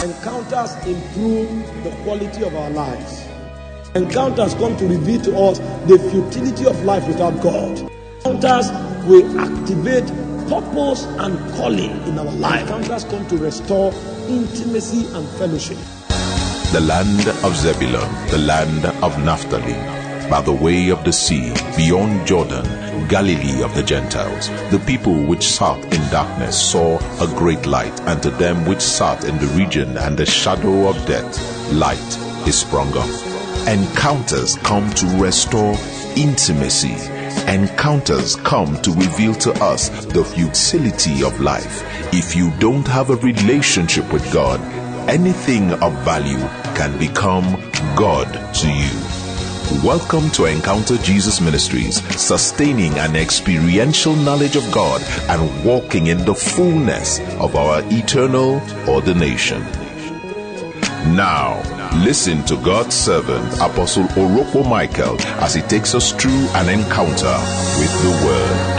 Encounters improve the quality of our lives. Encounters come to reveal to us the futility of life without God. Encounters will activate purpose and calling in our life. Encounters come to restore intimacy and fellowship. The land of Zebulun, the land of Naphtali, by the way of the sea, beyond Jordan, Galilee of the Gentiles. The people which sat in darkness saw a great light, and to them which sat in the region and the shadow of death, light is sprung up. Encounters come to restore intimacy. Encounters come to reveal to us the futility of life. If you don't have a relationship with God, anything of value can become God to you. Welcome to Encounter Jesus Ministries, sustaining an experiential knowledge of God and walking in the fullness of our eternal ordination. Now, listen to God's servant, Apostle Orokpo Michael, as he takes us through an encounter with the Word.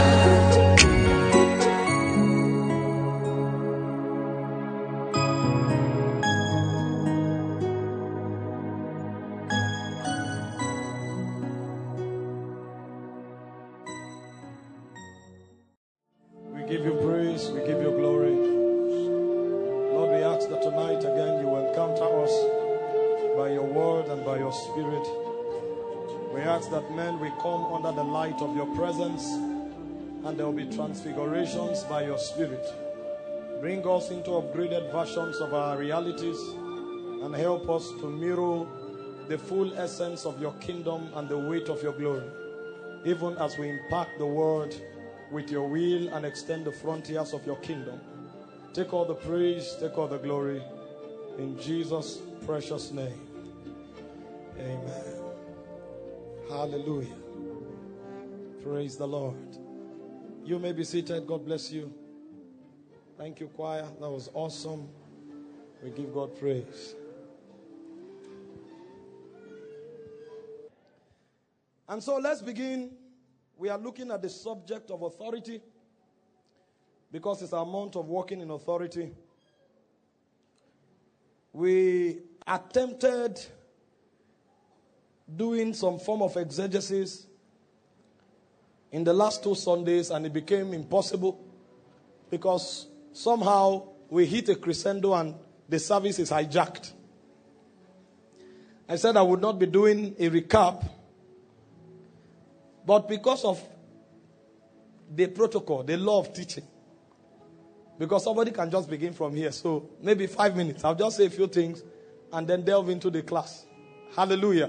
Of your presence, and there will be transfigurations by your Spirit. Bring us into upgraded versions of our realities and help us to mirror the full essence of your kingdom and the weight of your glory, even as we impact the world with your will and extend the frontiers of your kingdom. Take all the praise, take all the glory, in Jesus' precious name. Amen. Hallelujah. Praise the Lord. You may be seated. God bless you. Thank you, choir. That was awesome. We give God praise. And so let's begin. We are looking at the subject of authority because it's our month of walking in authority. We attempted doing some form of exegesis in the last 2 Sundays, and it became impossible because somehow we hit a crescendo and the service is hijacked. I said I would not be doing a recap, but because of the protocol, the law of teaching, because somebody can just begin from here, so maybe 5 minutes, I'll just say a few things and then delve into the class. Hallelujah.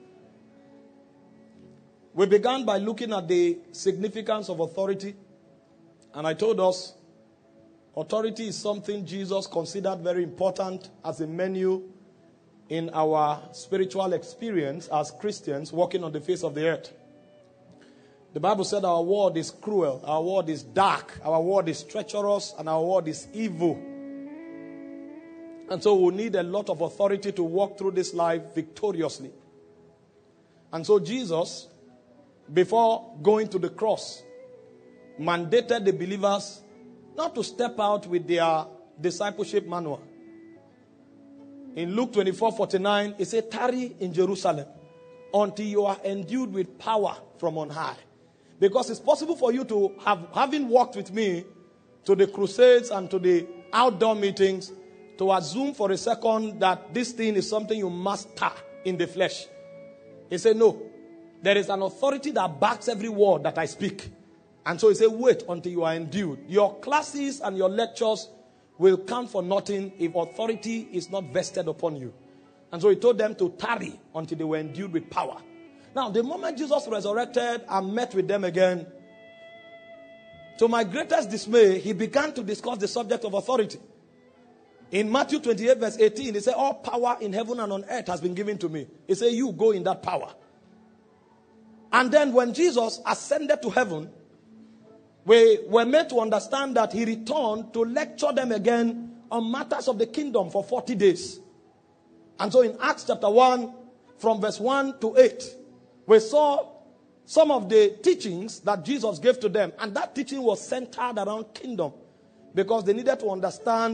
We began by looking at the significance of authority. And I told us authority is something Jesus considered very important as a menu in our spiritual experience as Christians walking on the face of the earth. The Bible said our world is cruel, our world is dark, our world is treacherous, and our world is evil. And so we need a lot of authority to walk through this life victoriously. And so Jesus, before going to the cross, mandated the believers not to step out with their discipleship manual. In Luke 24:49, he said, tarry in Jerusalem until you are endued with power from on high. Because it's possible for you to having walked with me to the crusades and to the outdoor meetings, to assume for a second that this thing is something you master in the flesh. He said, no. There is an authority that backs every word that I speak. And so he said, wait until you are endued. Your classes and your lectures will count for nothing if authority is not vested upon you. And so he told them to tarry until they were endued with power. Now, the moment Jesus resurrected and met with them again, to my greatest dismay, he began to discuss the subject of authority. In Matthew 28 verse 18, he said, all power in heaven and on earth has been given to me. He said, you go in that power. And then when Jesus ascended to heaven, we were meant to understand that he returned to lecture them again on matters of the kingdom for 40 days. And so in Acts chapter 1, from verse 1 to 8, we saw some of the teachings that Jesus gave to them. And that teaching was centered around kingdom, because they needed to understand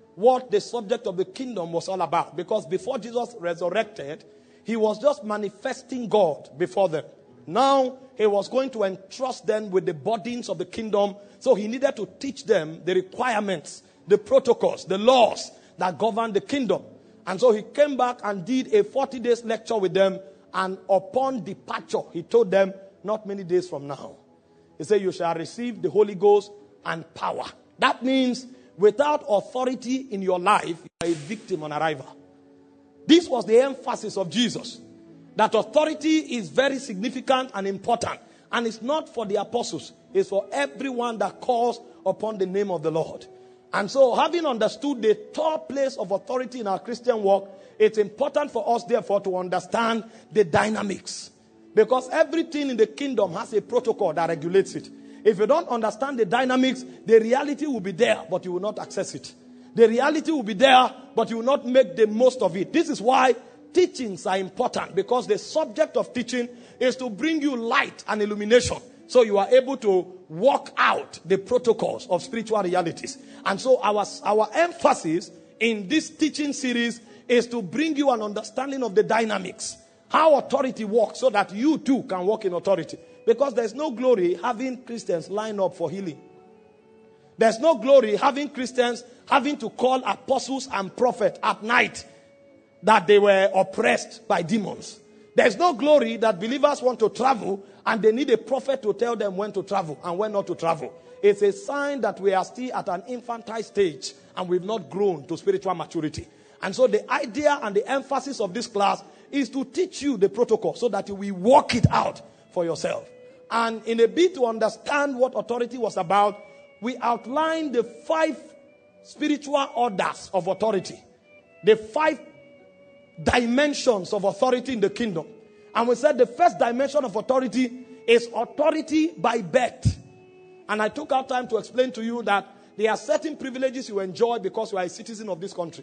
what the subject of the kingdom was all about. Because before Jesus resurrected, he was just manifesting God before them. Now, he was going to entrust them with the burdens of the kingdom. So he needed to teach them the requirements, the protocols, the laws that govern the kingdom. And so he came back and did a 40 days lecture with them. And upon departure, he told them, not many days from now, he said, you shall receive the Holy Ghost and power. That means without authority in your life, you are a victim on arrival. This was the emphasis of Jesus. That authority is very significant and important. And it's not for the apostles. It's for everyone that calls upon the name of the Lord. And so, having understood the third place of authority in our Christian walk, it's important for us, therefore, to understand the dynamics. Because everything in the kingdom has a protocol that regulates it. If you don't understand the dynamics, the reality will be there, but you will not access it. The reality will be there, but you will not make the most of it. This is why teachings are important, because the subject of teaching is to bring you light and illumination, so you are able to walk out the protocols of spiritual realities. And so our emphasis in this teaching series is to bring you an understanding of the dynamics, how authority works, so that you too can walk in authority. Because there's no glory having Christians line up for healing. There's no glory having Christians having to call apostles and prophets at night that they were oppressed by demons. There's no glory that believers want to travel and they need a prophet to tell them when to travel and when not to travel. It's a sign that we are still at an infantile stage and we've not grown to spiritual maturity. And so the idea and the emphasis of this class is to teach you the protocol so that you will walk it out for yourself. And in a bit to understand what authority was about, we outlined the 5 spiritual orders of authority. The 5 dimensions of authority in the kingdom. And we said the first dimension of authority is authority by birth. And I took out time to explain to you that there are certain privileges you enjoy because you are a citizen of this country.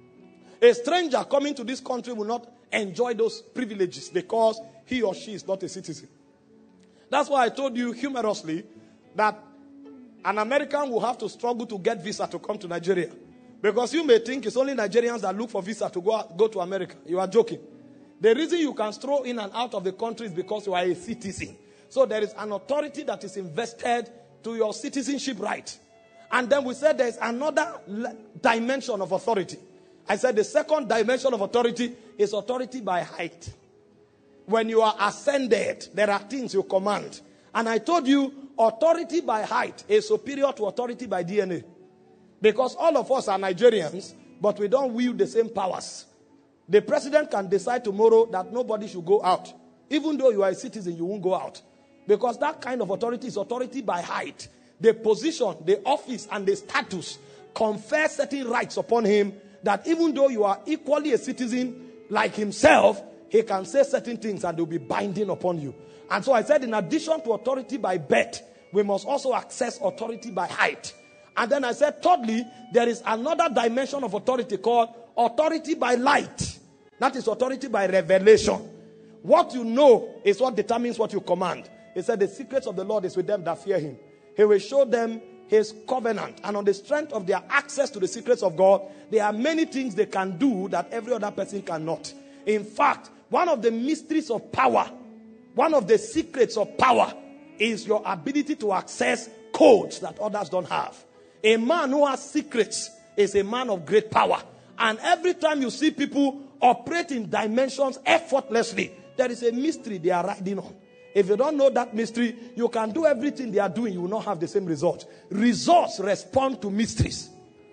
A stranger coming to this country will not enjoy those privileges because he or she is not a citizen. That's why I told you humorously that an American will have to struggle to get visa to come to Nigeria. Because you may think it's only Nigerians that look for visa to go to America. You are joking. The reason you can stroll in and out of the country is because you are a citizen. So there is an authority that is invested to your citizenship right. And then we said there is another dimension of authority. I said the second dimension of authority is authority by height. When you are ascended, there are things you command. And I told you authority by height is superior to authority by DNA. Because all of us are Nigerians, but we don't wield the same powers. The president can decide tomorrow that nobody should go out. Even though you are a citizen, you won't go out. Because that kind of authority is authority by height. The position, the office, and the status confer certain rights upon him that even though you are equally a citizen like himself, he can say certain things and they'll be binding upon you. And so I said in addition to authority by birth, we must also access authority by height. And then I said, thirdly, there is another dimension of authority called authority by light. That is authority by revelation. What you know is what determines what you command. He said, the secrets of the Lord is with them that fear him. He will show them his covenant. And on the strength of their access to the secrets of God, there are many things they can do that every other person cannot. In fact, one of the mysteries of power, one of the secrets of power is your ability to access codes that others don't have. A man who has secrets is a man of great power. And every time you see people operate in dimensions effortlessly, there is a mystery they are riding on. If you don't know that mystery, you can do everything they are doing, you will not have the same result. Results respond to mysteries.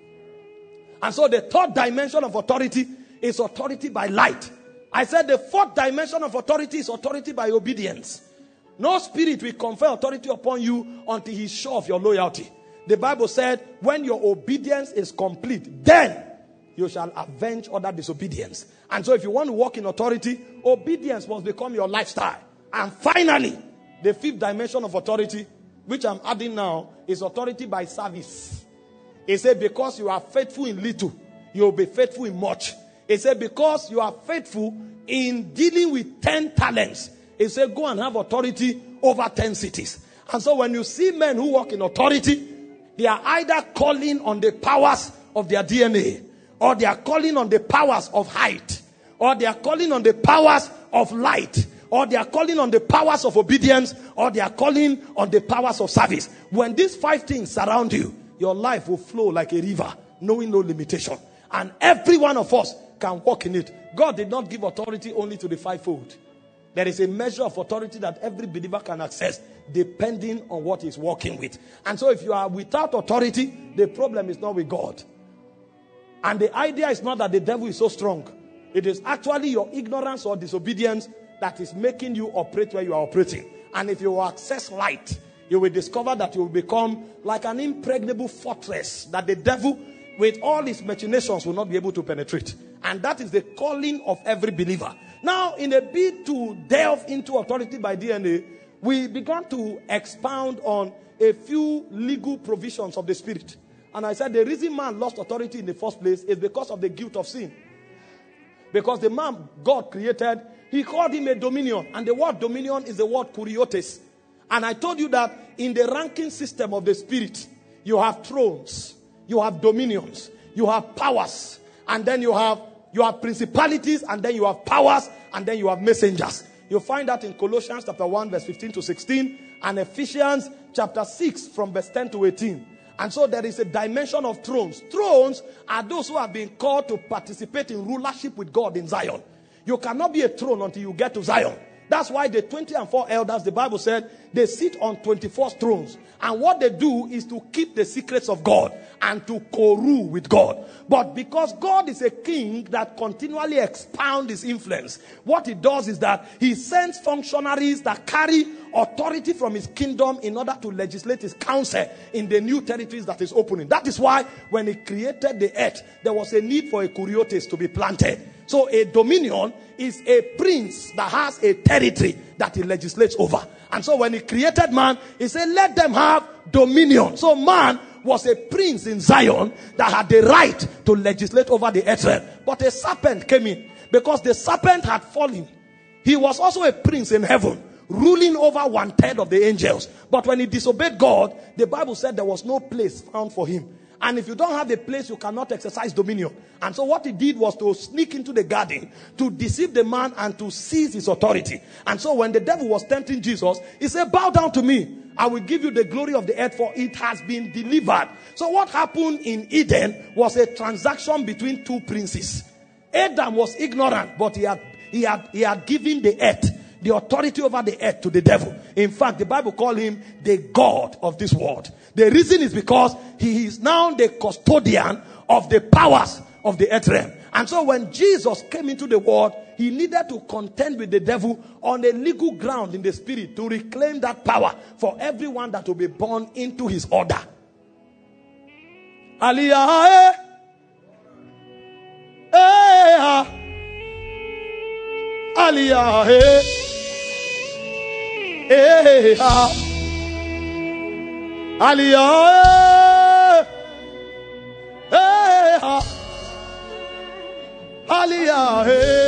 And so the third dimension of authority is authority by light. I said the fourth dimension of authority is authority by obedience. No spirit will confer authority upon you until he's sure of your loyalty. The Bible said, when your obedience is complete, then you shall avenge other disobedience. And so if you want to walk in authority, obedience must become your lifestyle. And finally, the fifth dimension of authority, which I'm adding now, is authority by service. He said, because you are faithful in little, you will be faithful in much. He said, because you are faithful in dealing with 10 talents, he said, go and have authority over 10 cities. And so when you see men who walk in authority, they are either calling on the powers of their DNA, or they are calling on the powers of height, or they are calling on the powers of light, or they are calling on the powers of obedience, or they are calling on the powers of service. When these 5 things surround you, your life will flow like a river, knowing no limitation. And every one of us can walk in it. God did not give authority only to the 5-fold. There is a measure of authority that every believer can access depending on what he's working with. And so if you are without authority, the problem is not with God. And the idea is not that the devil is so strong. It is actually your ignorance or disobedience that is making you operate where you are operating. And if you access light, you will discover that you will become like an impregnable fortress that the devil, with all his machinations, will not be able to penetrate. And that is the calling of every believer. Now, in a bid to delve into authority by DNA, we began to expound on a few legal provisions of the Spirit. And I said the reason man lost authority in the first place is because of the guilt of sin. Because the man God created, he called him a dominion. And the word dominion is the word kuriotes. And I told you that in the ranking system of the Spirit, you have thrones, you have dominions, you have powers, and then you have principalities, and then you have powers, and then you have messengers. You'll find that in Colossians chapter 1 verse 15 to 16 and Ephesians chapter 6 from verse 10 to 18. And so there is a dimension of thrones. Thrones are those who have been called to participate in rulership with God in Zion. You cannot be a throne until you get to Zion. That's why the 24 elders, the Bible said, they sit on 24 thrones. And what they do is to keep the secrets of God and to co-rule with God. But because God is a king that continually expounds his influence, what he does is that he sends functionaries that carry authority from his kingdom in order to legislate his counsel in the new territories that is opening. That is why when he created the earth, there was a need for a kuriotes to be planted. So a dominion is a prince that has a territory that he legislates over. And so when he created man, he said, let them have dominion. So man was a prince in Zion that had the right to legislate over the earth. But a serpent came in. Because the serpent had fallen, he was also a prince in heaven, ruling over 1/3 of the angels. But when he disobeyed God, the Bible said there was no place found for him. And if you don't have a place, you cannot exercise dominion. And so what he did was to sneak into the garden to deceive the man and to seize his authority. And so when the devil was tempting Jesus, he said, bow down to me. I will give you the glory of the earth, for it has been delivered. So what happened in Eden was a transaction between 2 princes. Adam was ignorant, but he had given the earth, the authority over the earth, to the devil. In fact, the Bible called him the God of this world. The reason is because he is now the custodian of the powers of the earth realm. And so when Jesus came into the world, he needed to contend with the devil on a legal ground in the spirit to reclaim that power for everyone that will be born into his order. Aliyah, Aliyah, Aliyah, Aliyah,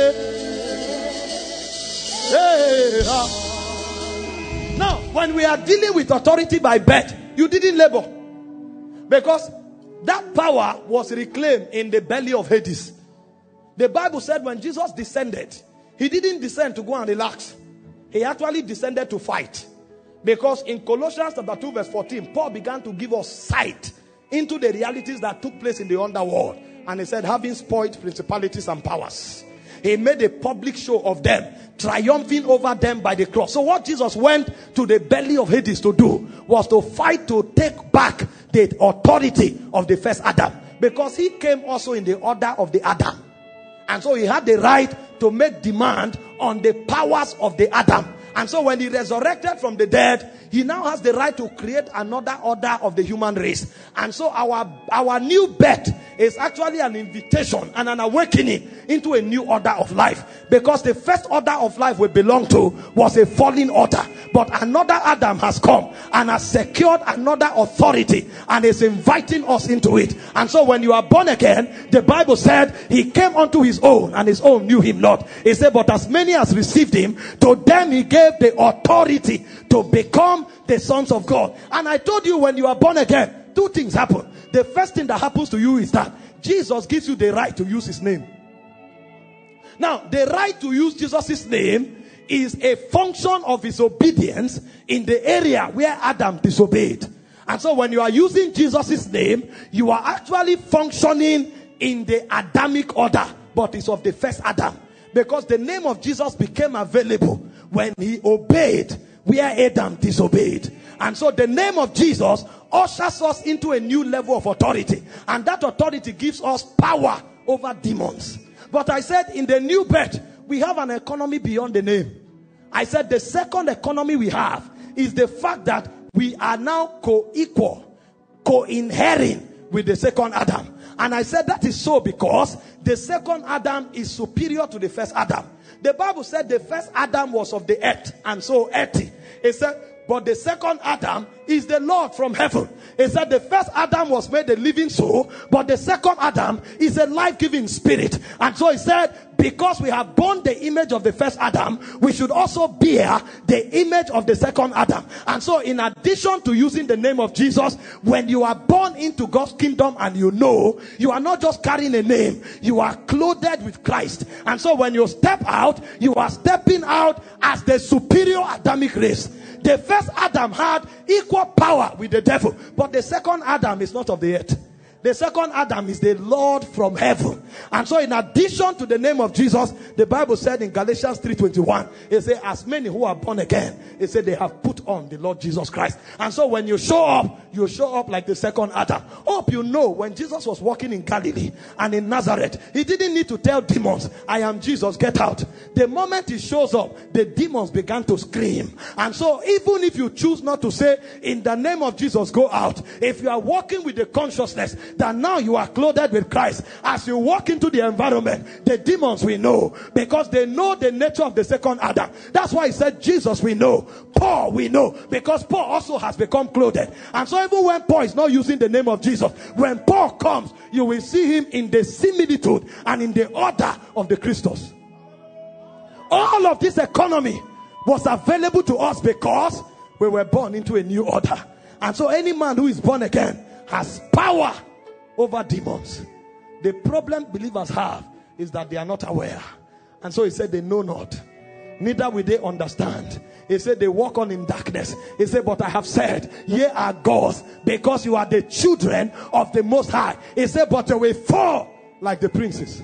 Now, when we are dealing with authority by birth, you didn't labor, because that power was reclaimed in the belly of Hades. The Bible said when Jesus descended, he didn't descend to go and relax. He actually descended to fight. Because in Colossians chapter 2 verse 14, Paul began to give us sight into the realities that took place in the underworld. And he said, having spoiled principalities and powers, he made a public show of them, triumphing over them by the cross. So what Jesus went to the belly of Hades to do was to fight to take back the authority of the first Adam. Because he came also in the order of the Adam. And so he had the right to make demand on the powers of the Adam. And so when he resurrected from the dead, he now has the right to create another order of the human race. And so our new birth is actually an invitation and an awakening into a new order of life. Because the first order of life we belong to was a fallen order. But another Adam has come and has secured another authority and is inviting us into it. And so when you are born again, the Bible said he came unto his own and his own knew him not. He said, but as many as received him, to them he gave the authority to become the sons of God. And I told you, when you are born again, two things happen. The first thing that happens to you is that Jesus gives you the right to use his name. Now, the right to use Jesus' name is a function of his obedience in the area where Adam disobeyed. And so when you are using Jesus' name, you are actually functioning in the Adamic order, but it's of the first Adam. Because the name of Jesus became available when he obeyed where Adam disobeyed. And so the name of Jesus ushers us into a new level of authority. And that authority gives us power over demons. But I said in the new birth, we have an economy beyond the name. I said the second economy we have is the fact that we are now co-equal, co-inhering with the second Adam. And I said that is so because the second Adam is superior to the first Adam. The Bible said the first Adam was of the earth and so earthy. It said, but the second Adam is the Lord from heaven. It said the first Adam was made a living soul, but the second Adam is a life-giving spirit. And so he said, because we have borne the image of the first Adam, we should also bear the image of the second Adam. And so in addition to using the name of Jesus, when you are born into God's kingdom and you know, you are not just carrying a name, you are clothed with Christ. And so when you step out, you are stepping out as the superior Adamic race. The first Adam had equal power with the devil, but the second Adam is not of the earth. The second Adam is the Lord from heaven. And so in addition to the name of Jesus, the Bible said in Galatians 3:21, it said, as many who are born again, it said they have put on the Lord Jesus Christ. And so when you show up like the second Adam. Hope you know, when Jesus was walking in Galilee and in Nazareth, he didn't need to tell demons, I am Jesus, get out. The moment he shows up, the demons began to scream. And so even if you choose not to say, in the name of Jesus, go out, if you are walking with the consciousness that now you are clothed with Christ, as you walk into the environment, the demons will know, because they know the nature of the second Adam. That's why he said Jesus we know, Paul we know, because Paul also has become clothed. And so even when Paul is not using the name of Jesus, when Paul comes, you will see him in the similitude and in the order of the Christos. All of this economy was available to us because we were born into a new order. And so any man who is born again has power over demons. The problem believers have is that they are not aware. And so he said they know not, neither will they understand. He said they walk on in darkness. He said, but I have said, ye are gods, because you are the children of the Most High. He said, but you will fall like the princes.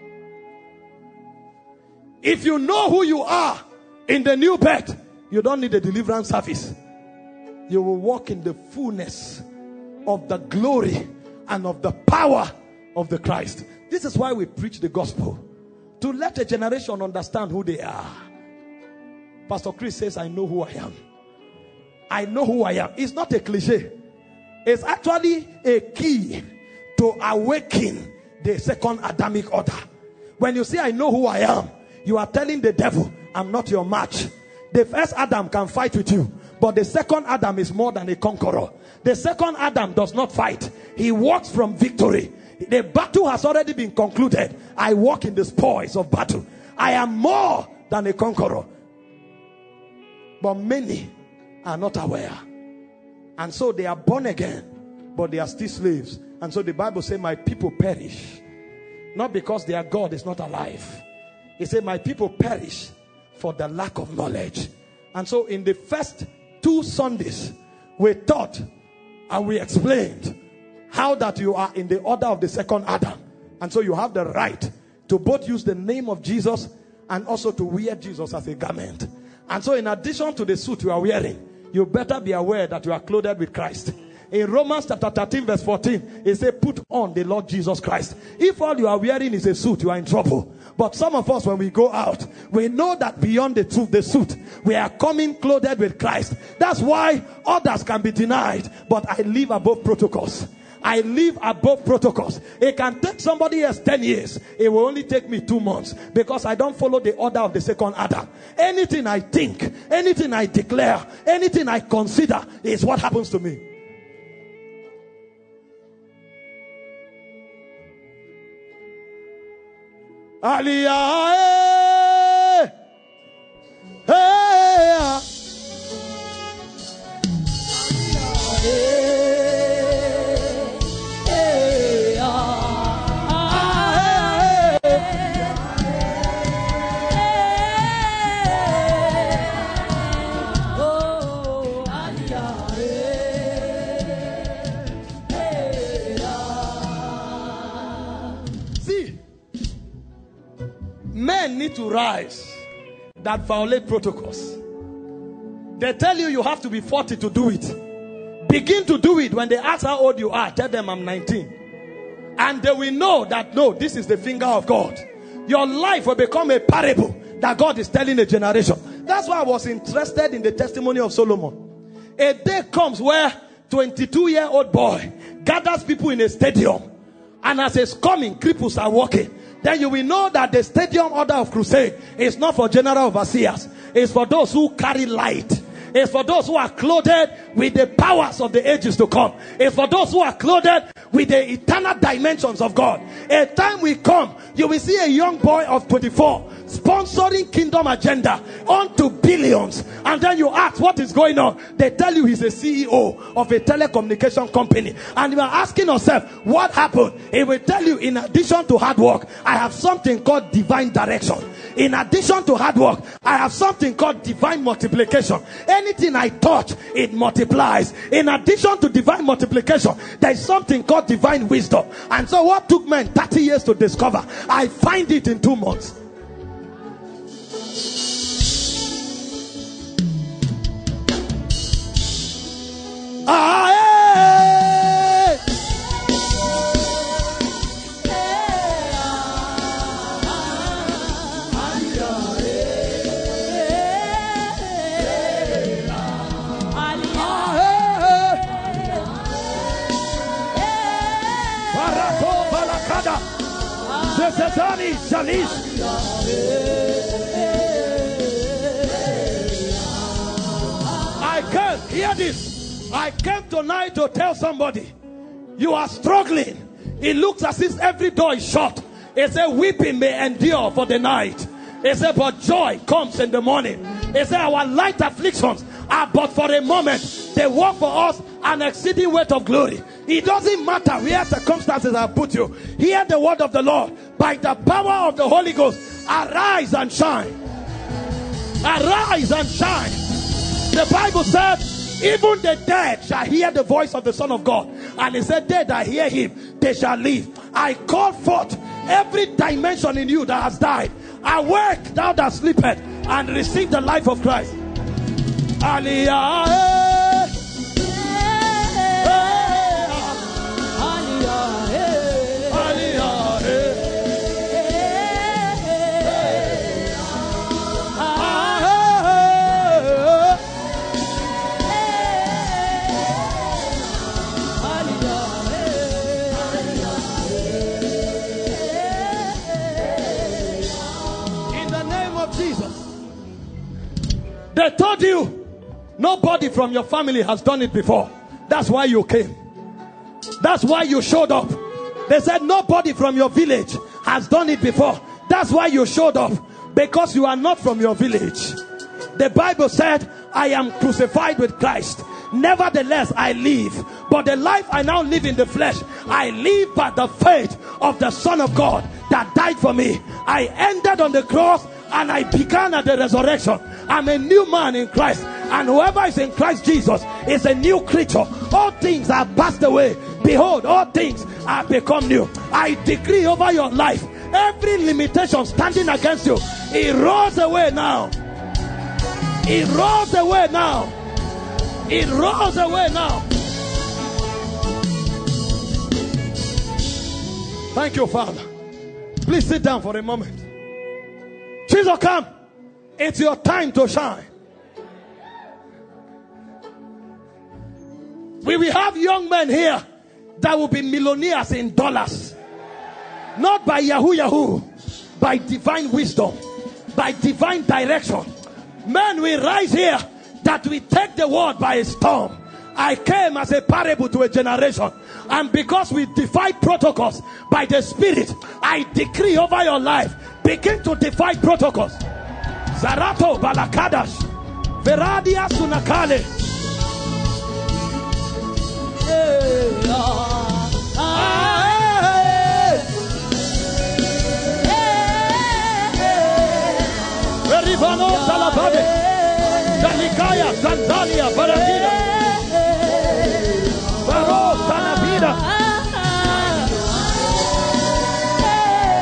If you know who you are in the new birth, you don't need a deliverance service. You will walk in the fullness of the glory and of the power of the Christ. This is why we preach the gospel, to let a generation understand who they are. Pastor Chris says, I know who I am. I know who I am. It's not a cliche. It's actually a key to awaken the second Adamic order. When you say, I know who I am, you are telling the devil, I'm not your match. The first Adam can fight with you, but the second Adam is more than a conqueror. The second Adam does not fight. He walks from victory. The battle has already been concluded. I walk in the spoils of battle. I am more than a conqueror. But many are not aware. And so they are born again, but they are still slaves. And so the Bible says, my people perish. Not because their God is not alive. It said, my people perish for the lack of knowledge. And so in the first 2 Sundays, we taught and we explained how that you are in the order of the second Adam. And so you have the right to both use the name of Jesus and also to wear Jesus as a garment. And so in addition to the suit you are wearing, you better be aware that you are clothed with Christ. In Romans chapter 13 verse 14, it says, put on the Lord Jesus Christ. If all you are wearing is a suit, you are in trouble. But some of us, when we go out, we know that beyond the suit, we are coming clothed with Christ. That's why others can be denied. But I live above protocols. I live above protocols. It can take somebody else 10 years. It will only take me 2 months, because I don't follow the order of the second Adam. Anything I think, anything I declare, anything I consider is what happens to me. Aliyah, hey, hey, see, men need to rise that violate protocols. They tell you you have to be 40 to do it. Begin to do it. When they ask how old you are, tell them I'm 19. And they will know that, no, this is the finger of God. Your life will become a parable that God is telling a generation. That's why I was interested in the testimony of Solomon. A day comes where 22-year-old boy gathers people in a stadium, and as it's coming, cripples are walking. Then you will know that the stadium order of crusade is not for general overseers. It's for those who carry light. It's for those who are clothed with the powers of the ages to come. It's for those who are clothed with the eternal dimensions of God. A time will come, you will see a young boy of 24 sponsoring kingdom agenda onto billions. And then you ask what is going on. They tell you he's a CEO of a telecommunication company. And you are asking yourself, what happened? He will tell you, in addition to hard work, I have something called divine direction. In addition to hard work, I have something called divine multiplication. Anything I touch, it multiplies. In addition to divine multiplication, there is something called divine wisdom. And so what took men 30 years to discover, I find it in 2 months. I can't hear this. I came tonight to tell somebody, you are struggling. It looks as if every door is shut. It said weeping may endure for the night. It said but joy comes in the morning. It said our light afflictions are but for a moment. They work for us an exceeding weight of glory. It doesn't matter where circumstances have put you. Hear the word of the Lord. By the power of the Holy Ghost, arise and shine. Arise and shine. The Bible said, even the dead shall hear the voice of the Son of God. And he said, they that hear him, they shall live. I call forth every dimension in you that has died. Awake, thou that sleepeth, and receive the life of Christ. Aliyah. They told you nobody from your family has done it before. That's why you came. That's why you showed up. They said nobody from your village has done it before. That's why you showed up. Because you are not from your village. The Bible said, I am crucified with Christ. Nevertheless, I live. But the life I now live in the flesh, I live by the faith of the Son of God that died for me. I ended on the cross and I began at the resurrection. I'm a new man in Christ. And whoever is in Christ Jesus is a new creature. All things are passed away. Behold, all things are become new. I decree over your life, every limitation standing against you, it rolls away now. It rolls away now. It rolls away now. Thank you, Father. Please sit down for a moment. Jesus, come. It's your time to shine. We will have young men here that will be millionaires in dollars. Not by Yahoo, by divine wisdom, by divine direction. Men will rise here that we take the world by a storm. I came as a parable to a generation. And because we defy protocols by the Spirit, I decree over your life, begin to defy protocols. Zarato Balakadash Veradia Sunakale. Verivano Salabade Dalikaya Tanzania Barakina Baro Sanabida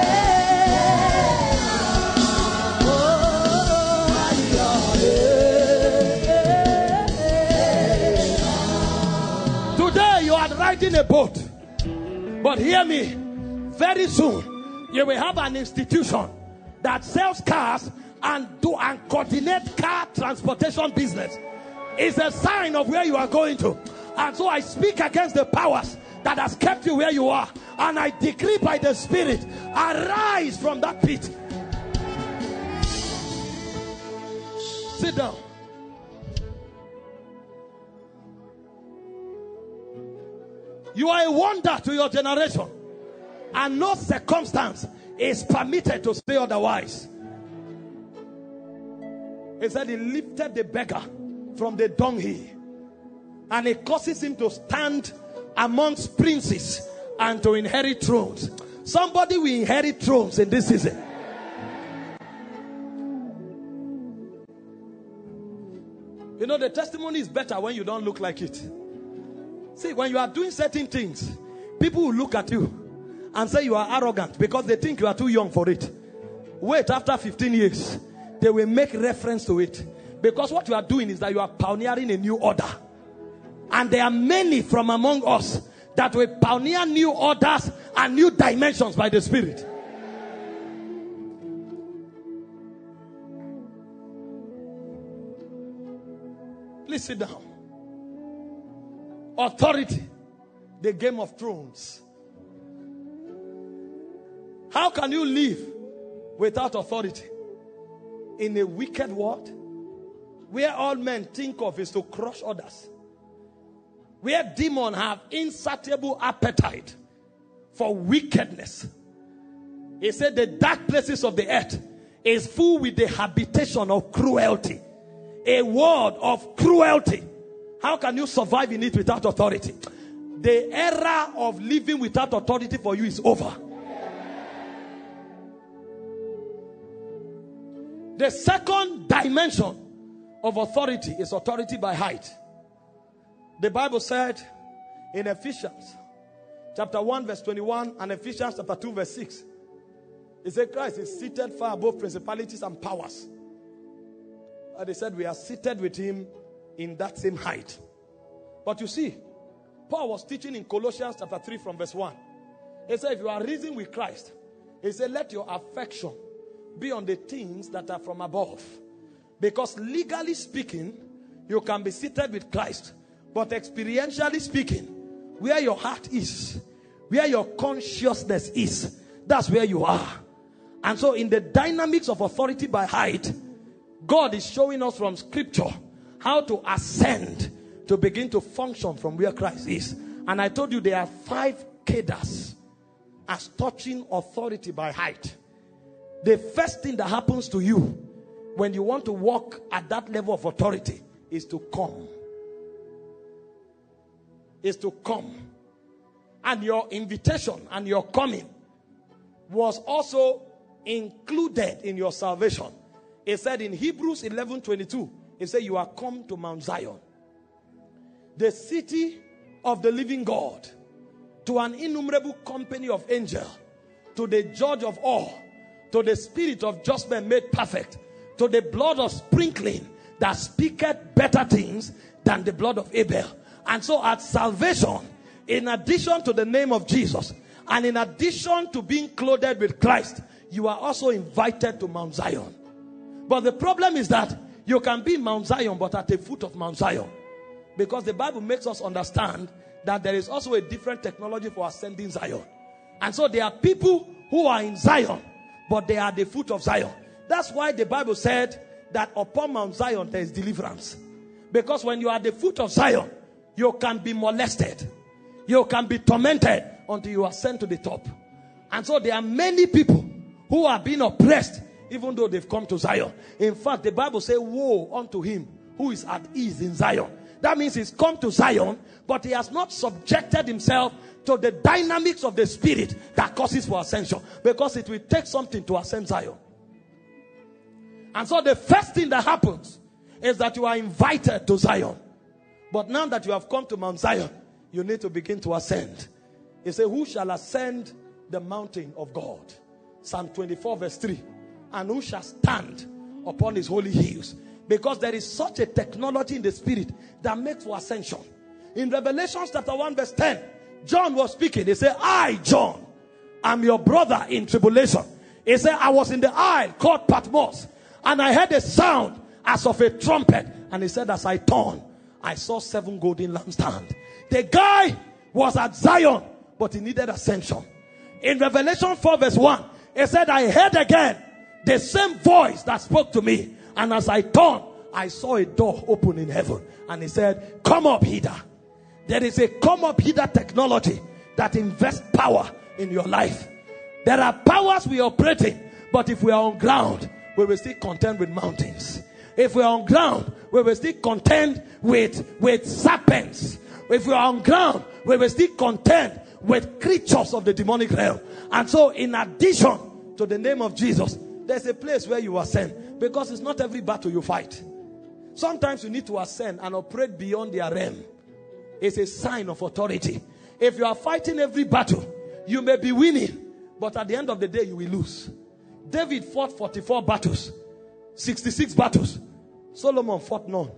But hear me, very soon you will have an institution that sells cars and coordinate car transportation business. It's a sign of where you are going to. And so I speak against the powers that has kept you where you are, and I decree by the Spirit, arise from that pit. Sit down. You are a wonder to your generation, and no circumstance is permitted to say otherwise. He said he lifted the beggar from the dunghill, and it causes him to stand amongst princes and to inherit thrones. Somebody will inherit thrones in this season. You know, the testimony is better when you don't look like it. See, when you are doing certain things, people will look at you and say you are arrogant because they think you are too young for it. Wait, after 15 years, they will make reference to it. Because what you are doing is that you are pioneering a new order. And there are many from among us that will pioneer new orders and new dimensions by the Spirit. Please sit down. Authority, the Game of Thrones. How can you live without authority in a wicked world where all men think of is to crush others, where demons have insatiable appetite for wickedness? He said the dark places of the earth is full with the habitation of cruelty. A world of cruelty. How can you survive in it without authority? The era of living without authority for you is over. The second dimension of authority is authority by height. The Bible said in Ephesians chapter 1 verse 21 and Ephesians chapter 2 verse 6, it said Christ is seated far above principalities and powers. And they said we are seated with him in that same height. But you see, Paul was teaching in Colossians chapter 3 from verse 1. He said if you are risen with Christ, he said let your affection be on the things that are from above. Because legally speaking, you can be seated with Christ. But experientially speaking, where your heart is, where your consciousness is, that's where you are. And so in the dynamics of authority by height, God is showing us from scripture how to ascend to begin to function from where Christ is. And I told you there are 5 cadres as touching authority by height. The first thing that happens to you when you want to walk at that level of authority is to come. Is to come. And your invitation and your coming was also included in your salvation. It said in Hebrews 11:22, it said you are come to Mount Zion, the city of the living God, to an innumerable company of angels, to the judge of all, to the spirit of just men made perfect, to the blood of sprinkling that speaketh better things than the blood of Abel. And so at salvation, in addition to the name of Jesus, and in addition to being clothed with Christ, you are also invited to Mount Zion. But the problem is that you can be Mount Zion but at the foot of Mount Zion. Because the Bible makes us understand that there is also a different technology for ascending Zion. And so there are people who are in Zion, but they are at the foot of Zion. That's why the Bible said that upon Mount Zion there is deliverance. Because when you are at the foot of Zion, you can be molested. You can be tormented until you ascend to the top. And so there are many people who are being oppressed even though they've come to Zion. In fact, the Bible says, woe unto him who is at ease in Zion. That means he's come to Zion, but he has not subjected himself to the dynamics of the spirit that causes for ascension. Because it will take something to ascend Zion. And so the first thing that happens is that you are invited to Zion. But now that you have come to Mount Zion, you need to begin to ascend. He said, who shall ascend the mountain of God? Psalm 24 verse 3. And who shall stand upon his holy hills? Because there is such a technology in the spirit that makes for ascension. In Revelation chapter 1 verse 10, John was speaking. He said, I, John, am your brother in tribulation. He said, I was in the isle called Patmos, and I heard a sound as of a trumpet. And he said, as I turned, I saw 7 golden lampstands. The guy was at Zion, but he needed ascension. In Revelation 4 verse 1, he said, I heard again the same voice that spoke to me. And as I turned, I saw a door open in heaven. And he said, come up hither. There is a come up hither technology that invests power in your life. There are powers we operate in, but if we are on ground, we will still contend with mountains. If we are on ground, we will still contend with serpents. If we are on ground, we will still contend with creatures of the demonic realm. And so, in addition to the name of Jesus, there's a place where you ascend, because it's not every battle you fight. Sometimes you need to ascend and operate beyond their realm. It's a sign of authority. If you are fighting every battle, you may be winning, but at the end of the day, you will lose. David fought 44 battles, 66 battles. Solomon fought none.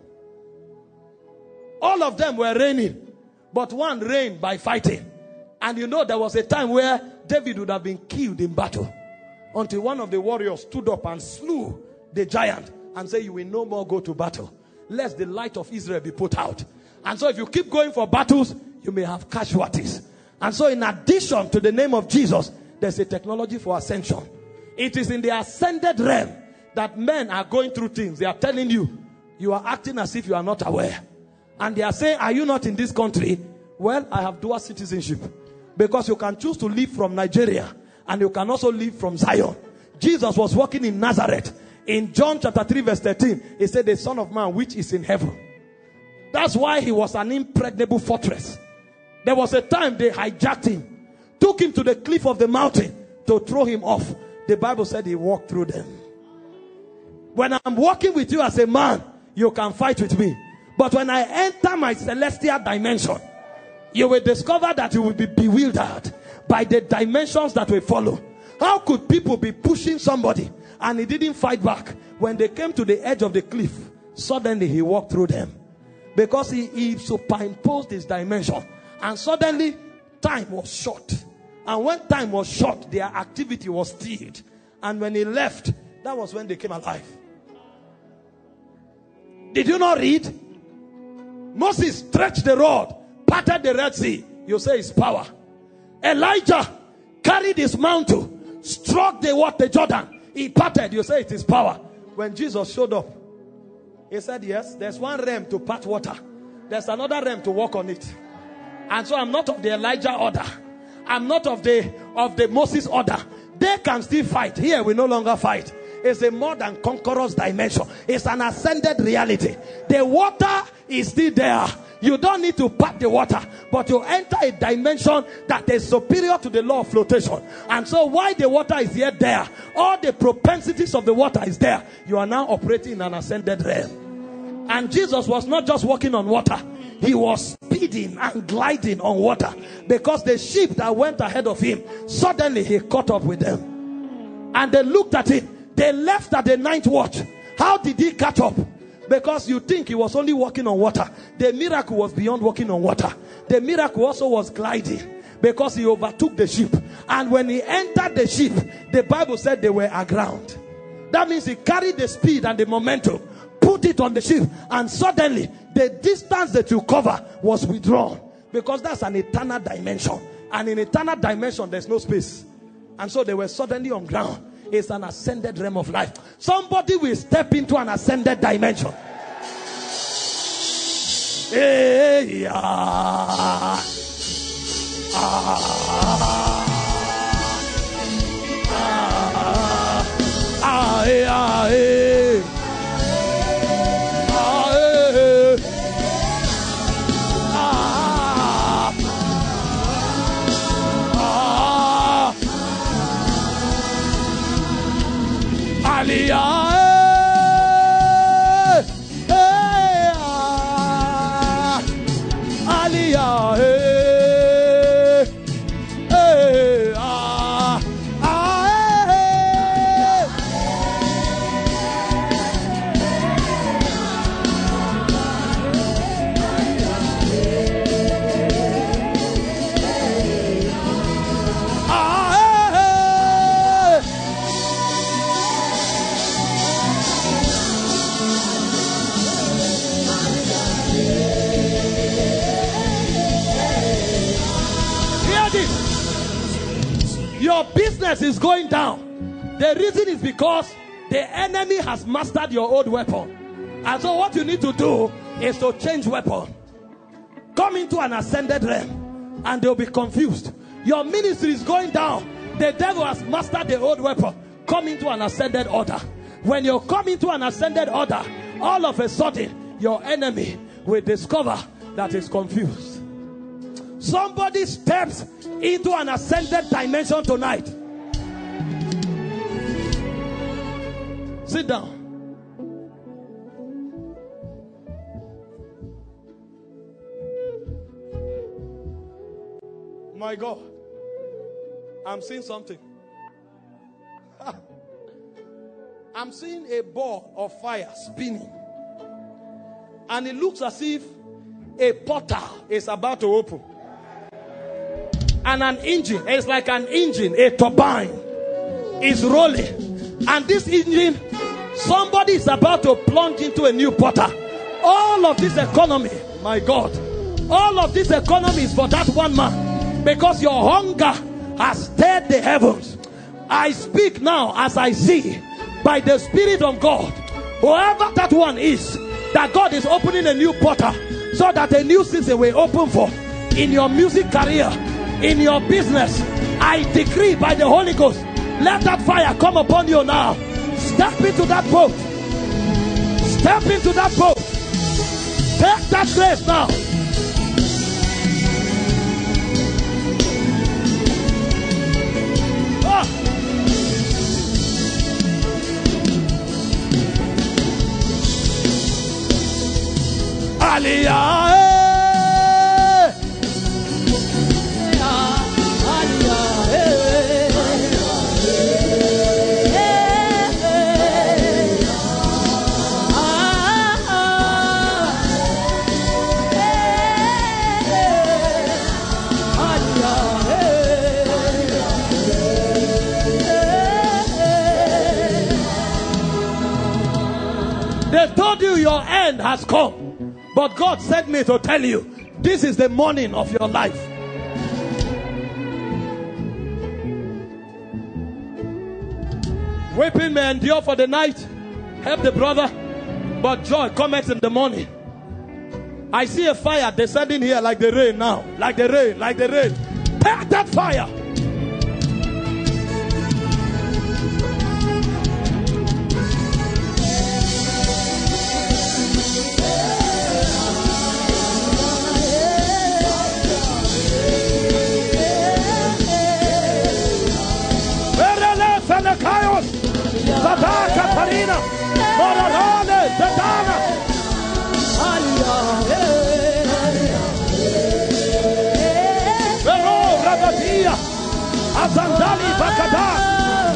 All of them were reigning, but one reigned by fighting. And you know, there was a time where David would have been killed in battle, until one of the warriors stood up and slew the giant and said, you will no more go to battle, lest the light of Israel be put out. And so if you keep going for battles, you may have casualties. And so in addition to the name of Jesus, there's a technology for ascension. It is in the ascended realm that men are going through things. They are telling you, you are acting as if you are not aware. And they are saying, are you not in this country? Well, I have dual citizenship. Because you can choose to live from Nigeria, and you can also live from Zion. Jesus was walking in Nazareth. In John chapter 3 verse 13, he said, the Son of Man which is in heaven. That's why he was an impregnable fortress. There was a time they hijacked him, took him to the cliff of the mountain to throw him off. The Bible said he walked through them. When I'm walking with you as a man, you can fight with me. But when I enter my celestial dimension, you will discover that you will be bewildered by the dimensions that will follow. How could people be pushing somebody and he didn't fight back? When they came to the edge of the cliff, suddenly he walked through them. Because he superimposed his dimension. And suddenly time was short. And when time was short, their activity was stilled. And when he left, that was when they came alive. Did you not read? Moses stretched the rod, parted the Red Sea. You say it's power. Elijah carried his mantle, struck the Jordan. He parted. You say it is power. When Jesus showed up, he said, yes, there's one realm to part water. There's another realm to walk on it. And so I'm not of the Elijah order. I'm not of the Moses order. They can still fight. Here we no longer fight. It's a more than conqueror's dimension. It's an ascended reality. The water is still there. You don't need to part the water, but you enter a dimension that is superior to the law of flotation. And so while the water is yet there, all the propensities of the water is there. You are now operating in an ascended realm. And Jesus was not just walking on water. He was speeding and gliding on water, because the sheep that went ahead of him, suddenly he caught up with them. And they looked at him. They left at the 9th watch. How did he catch up? Because you think he was only walking on water. The miracle was beyond walking on water. The miracle also was gliding, because he overtook the sheep. And when he entered the sheep, the Bible said they were aground. That means he carried the speed and the momentum, put it on the sheep, and suddenly the distance that you cover was withdrawn. Because that's an eternal dimension. And in eternal dimension, there's no space. And so they were suddenly on ground. It's an ascended realm of life. Somebody will step into an ascended dimension. Hey, yeah. is going down. The reason is because the enemy has mastered your old weapon. And so what you need to do is to change weapon. Come into an ascended realm and they'll be confused. Your ministry is going down. The devil has mastered the old weapon. Come into an ascended order. When you come into an ascended order, all of a sudden your enemy will discover that is confused. Somebody steps into an ascended dimension tonight. Sit down. My God, I'm seeing something. I'm seeing a ball of fire spinning. And it looks as if a portal is about to open. And an engine, it's like an engine, a turbine is rolling. And this engine, somebody is about to plunge into a new portal. All of this economy, my God, all of this economy is for that one man. Because your hunger has stirred the heavens. I speak now as I see by the Spirit of God. Whoever that one is, that God is opening a new portal so that a new season will open for in your music career, in your business. I decree by the Holy Ghost, let that fire come upon you now. Step into that boat. Step into that boat. Take that grace now. Aliyah. They told you your end has come. But God sent me to tell you, this is the morning of your life. Weeping may endure for the night. Help the brother. But joy cometh in the morning. I see a fire descending here like the rain now. Like the rain, like the rain. Take that fire. Zata Katarina, Morale, Zadana, Vero Ragadia, Azandali Bakada.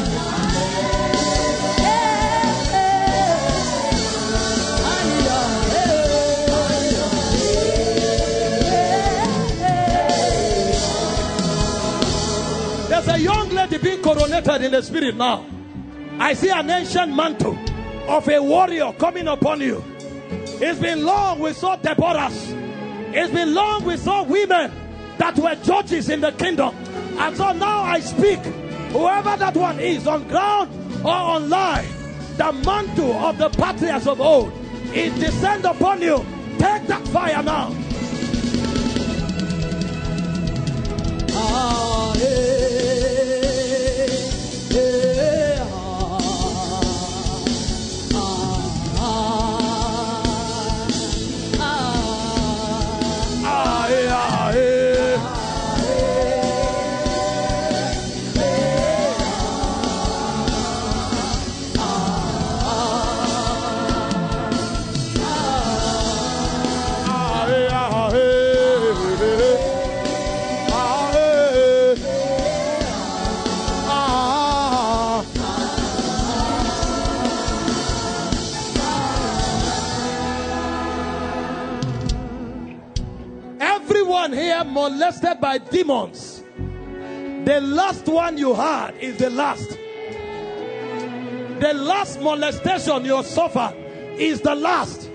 There's a young lady being coronated in the spirit now. I see an ancient mantle of a warrior coming upon you. It's been long we saw Deborahs. It's been long we saw women that were judges in the kingdom. And so now I speak, whoever that one is, on ground or online, the mantle of the patriarchs of old is descend upon you. Take that fire now. Here molested by demons, the last one you had is the last. The last molestation you suffered is the last.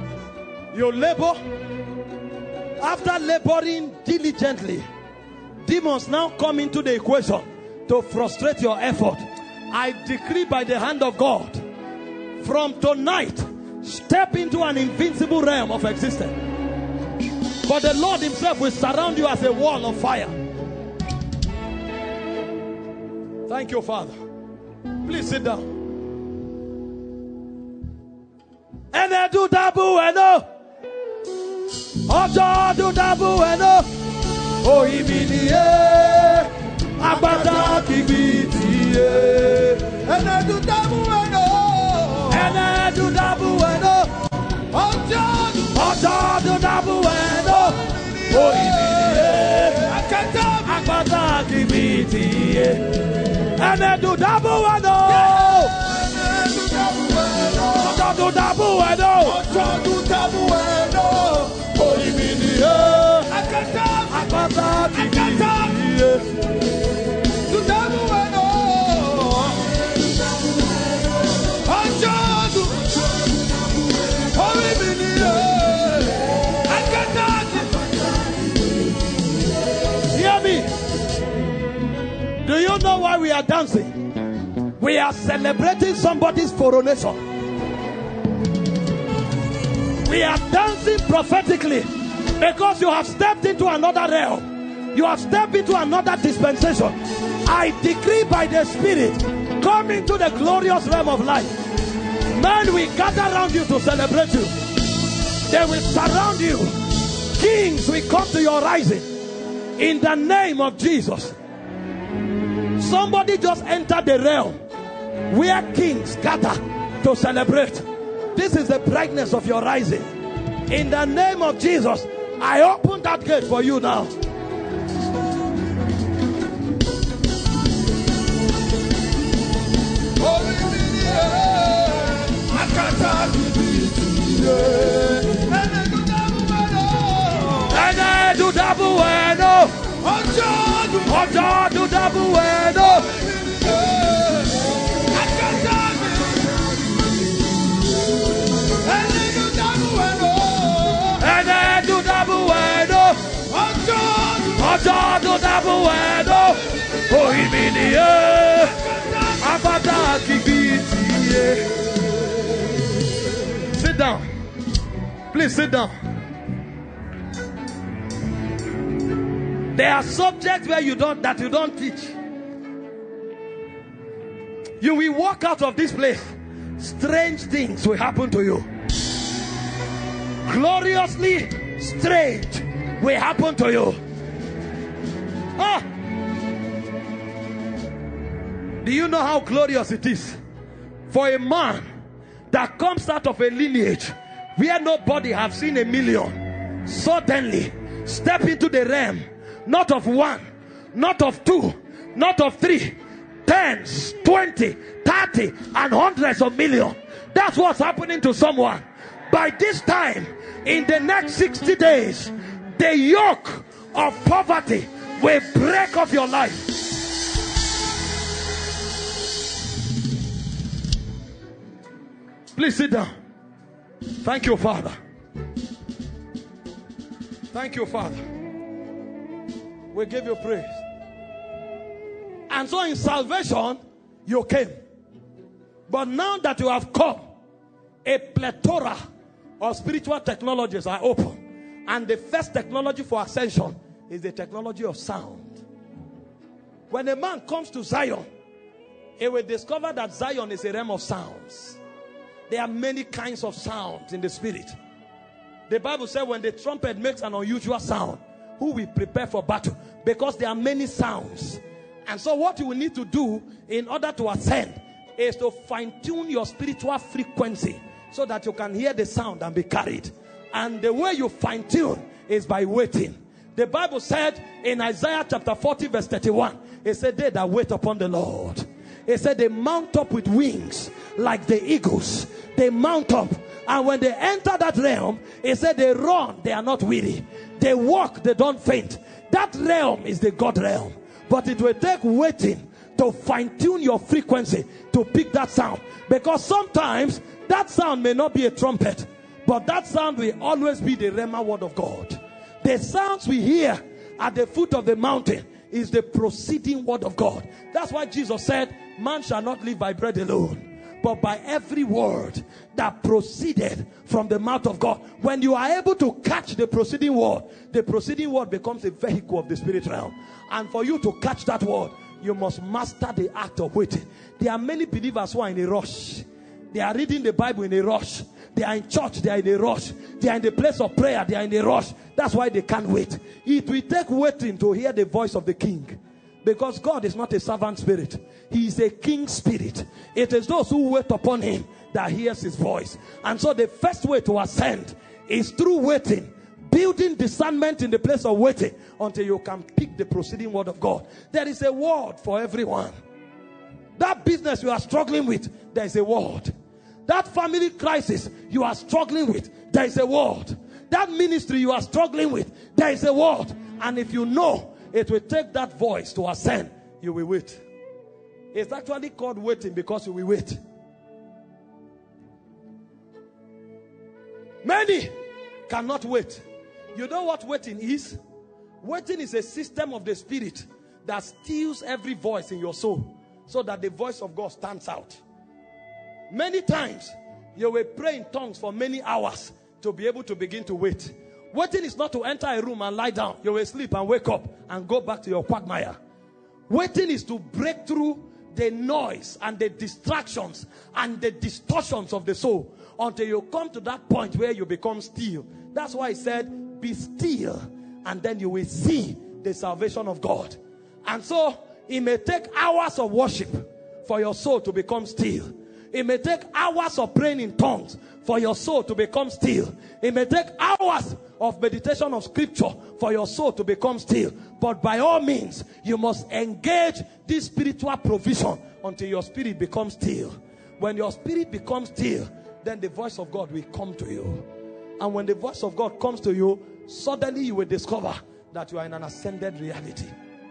You labor, after laboring diligently demons now come into the equation to frustrate your effort, I decree by the hand of God, from tonight, step into an invincible realm of existence. For the Lord himself will surround you as a wall of fire. Thank you, Father. Please sit down. Ene du dabu eno. Ojo du dabu eno. O ibiniye. Agbada kibitiye. Ene du dabu eno. Ene du dabu eno. Ojo du dabu eno. O ibiniye. Agbada kibitiye. Ene du dabu eno. Do dabu eno, do dabu eno. Oh, ibiniye, akata, ibiniye. Do dabu eno. Ajadu. Oh, ibiniye, akata. Hear me. Do you know why we are dancing? We are celebrating somebody's coronation. We are dancing prophetically because you have stepped into another realm. You have stepped into another dispensation. I decree by the Spirit, come into the glorious realm of life. Men will gather around you to celebrate you. They will surround you. Kings will come to your rising. In the name of Jesus. Somebody just entered the realm where kings gather to celebrate. This is the brightness of your rising. In the name of Jesus, I open that gate for you now. Sit down. Please sit down. There are subjects where you don't teach. You will walk out of this place. Strange things will happen to you. Gloriously strange will happen to you. Do you know how glorious it is for a man that comes out of a lineage where nobody have seen a million suddenly step into the realm, not of one, not of two, not of three, tens, 20, 30, and hundreds of millions? That's what's happening to someone. By this time, in the next 60 days, the yoke of poverty will break off your life. Please sit down. Thank you, Father. Thank you, Father. We give you praise. And so in salvation, you came. But now that you have come, a plethora of spiritual technologies are open. And the first technology for ascension is the technology of sound. When a man comes to Zion, he will discover that Zion is a realm of sounds. There are many kinds of sounds in the spirit. The Bible says when the trumpet makes an unusual sound, who will prepare for battle? Because there are many sounds. And so what you will need to do in order to ascend is to fine-tune your spiritual frequency so that you can hear the sound and be carried. And the way you fine-tune is by waiting. The Bible said in Isaiah chapter 40 verse 31, it said, they that wait upon the Lord, it said they mount up with wings like the eagles. They mount up, and when they enter that realm, it said they run, they are not weary. They walk, they don't faint. That realm is the God realm. But it will take waiting to fine-tune your frequency to pick that sound. Because sometimes that sound may not be a trumpet, but that sound will always be the Rhema word of God. The sounds we hear at the foot of the mountain is the proceeding word of God. That's why Jesus said, man shall not live by bread alone, but by every word that proceeded from the mouth of God. When you are able to catch the proceeding word becomes a vehicle of the spirit realm. And for you to catch that word, you must master the act of waiting. There are many believers who are in a rush. They are reading the Bible in a rush. They are in church, they are in a rush. They are in the place of prayer, they are in a rush. That's why they can't wait. It will take waiting to hear the voice of the king. Because God is not a servant spirit. He is a king spirit. It is those who wait upon him that hears his voice. And so the first way to ascend is through waiting. Building discernment in the place of waiting until you can pick the proceeding word of God. There is a word for everyone. That business you are struggling with, there is a word. That family crisis you are struggling with, there is a word. That ministry you are struggling with, there is a word. And if you know it will take that voice to ascend, you will wait. It's actually called waiting because you will wait. Many cannot wait. You know what waiting is? Waiting is a system of the spirit that steals every voice in your soul so that the voice of God stands out. Many times you will pray in tongues for many hours to be able to begin to wait. Waiting is not to enter a room and lie down. You will sleep and wake up and go back to your quagmire. Waiting is to break through the noise and the distractions and the distortions of the soul until you come to that point where you become still. That's why he said, be still, and then you will see the salvation of God. And so it may take hours of worship for your soul to become still. It may take hours of praying in tongues for your soul to become still. It may take hours of meditation of scripture for your soul to become still. But by all means, you must engage this spiritual provision until your spirit becomes still. When your spirit becomes still, then the voice of God will come to you. And when the voice of God comes to you, suddenly you will discover that you are in an ascended reality.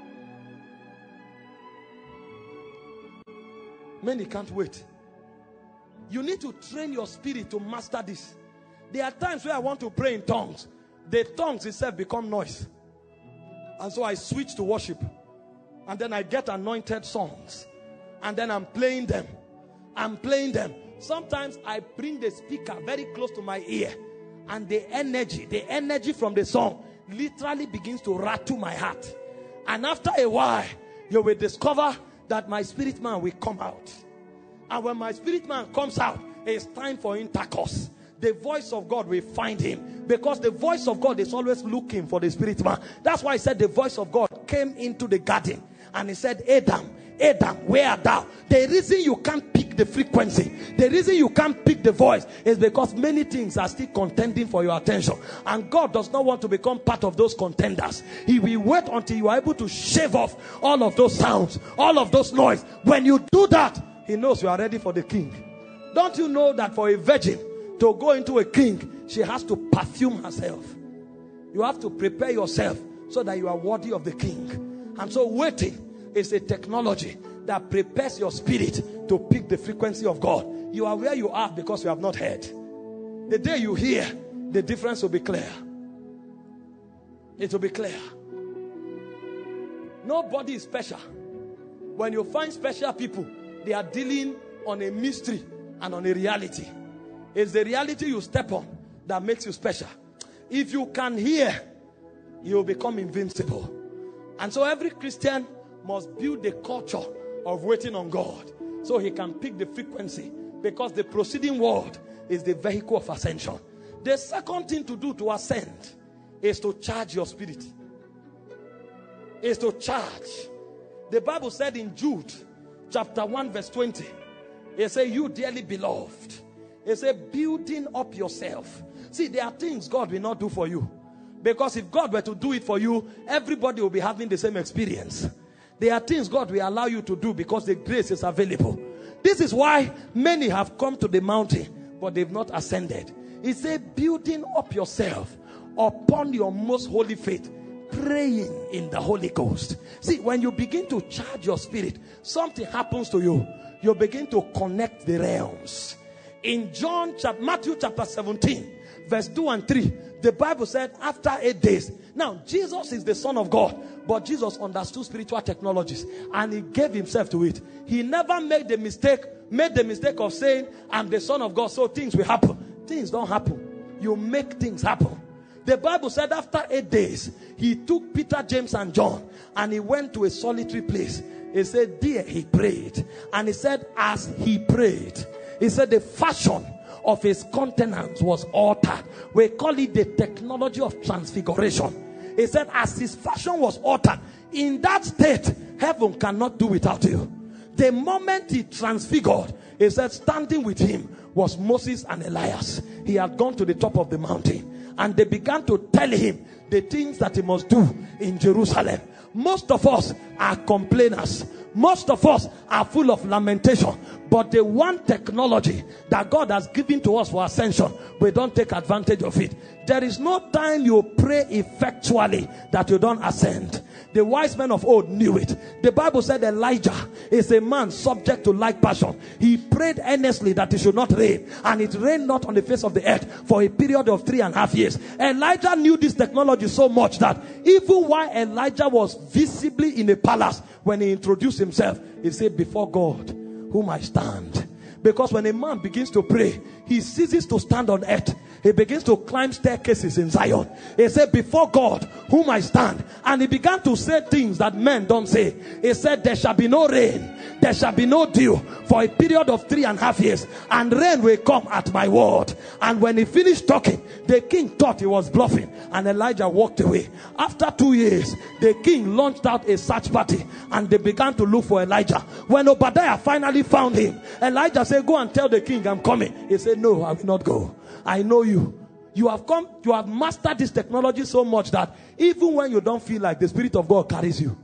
Many can't wait. You need to train your spirit to master this. There are times where I want to pray in tongues. The tongues itself become noise. And so I switch to worship. And then I get anointed songs. And then I'm playing them. I'm playing them. Sometimes I bring the speaker very close to my ear. And the energy from the song literally begins to rattle my heart. And after a while, you will discover that my spirit man will come out. And when my spirit man comes out, it's time for intercourse. The voice of God will find him. Because the voice of God is always looking for the spirit man. That's why I said the voice of God came into the garden. And he said, Adam, where art thou? The reason you can't pick the frequency, the reason you can't pick the voice is because many things are still contending for your attention. And God does not want to become part of those contenders. He will wait until you are able to shave off all of those sounds, all of those noise. When you do that, he knows you are ready for the king. Don't you know that for a virgin to go into a king, she has to perfume herself? You have to prepare yourself so that you are worthy of the king. And so waiting is a technology that prepares your spirit to pick the frequency of God. You are where you are because you have not heard. The day you hear, the difference will be clear. It will be clear. Nobody is special. When you find special people, they are dealing on a mystery and on a reality. It's the reality you step on that makes you special. If you can hear, you will become invincible. And so every Christian must build the culture of waiting on God so he can pick the frequency, because the proceeding word is the vehicle of ascension. The second thing to do to ascend is to charge your spirit. Is to charge. The Bible said in Jude chapter 1 verse 20, it says, you dearly beloved, it says, building up yourself. See, there are things God will not do for you, because if God were to do it for you, everybody will be having the same experience. There are things God will allow you to do because the grace is available. This is why many have come to the mountain, but they've not ascended. He said, building up yourself upon your most holy faith, praying in the Holy Ghost. See, when you begin to charge your spirit, something happens to you. You begin to connect the realms. In Matthew chapter 17, verse 2 and 3, the Bible said after 8 days. Now, Jesus is the Son of God, but Jesus understood spiritual technologies and he gave himself to it. He never made the mistake of saying, I'm the Son of God, so things will happen. Things don't happen. You make things happen. The Bible said after 8 days, he took Peter, James, and John, and he went to a solitary place. He said, there he prayed. And he said, as he prayed, he said the fashion of his countenance was altered. We call it the technology of transfiguration. He said, as his fashion was altered, in that state, heaven cannot do without you. The moment he transfigured, he said, standing with him was Moses and Elias. He had gone to the top of the mountain, and they began to tell him the things that he must do in Jerusalem. Most of us are complainers. Most of us are full of lamentation. But the one technology that God has given to us for ascension, we don't take advantage of it. There is no time you pray effectually that you don't ascend. The wise men of old knew it. The Bible said Elijah is a man subject to like passion. He prayed earnestly that it should not rain, and it rained not on the face of the earth for a period of 3.5 years. Elijah knew this technology so much that even while Elijah was visibly in a palace, when he introduced himself, he said, before God whom I stand. Because when a man begins to pray, he ceases to stand on earth. He begins to climb staircases in Zion. He said, before God whom I stand. And he began to say things that men don't say. He said, there shall be no rain, there shall be no dew for a period of 3.5 years, and rain will come at my word. And when he finished talking, the king thought he was bluffing, and Elijah walked away. After 2 years, the king launched out a search party, and they began to look for Elijah. When Obadiah finally found him, Elijah said, go and tell the king I'm coming. He said, no, I will not go. I know you. You have come, you have mastered this technology so much that even when you don't feel like, the Spirit of God carries you.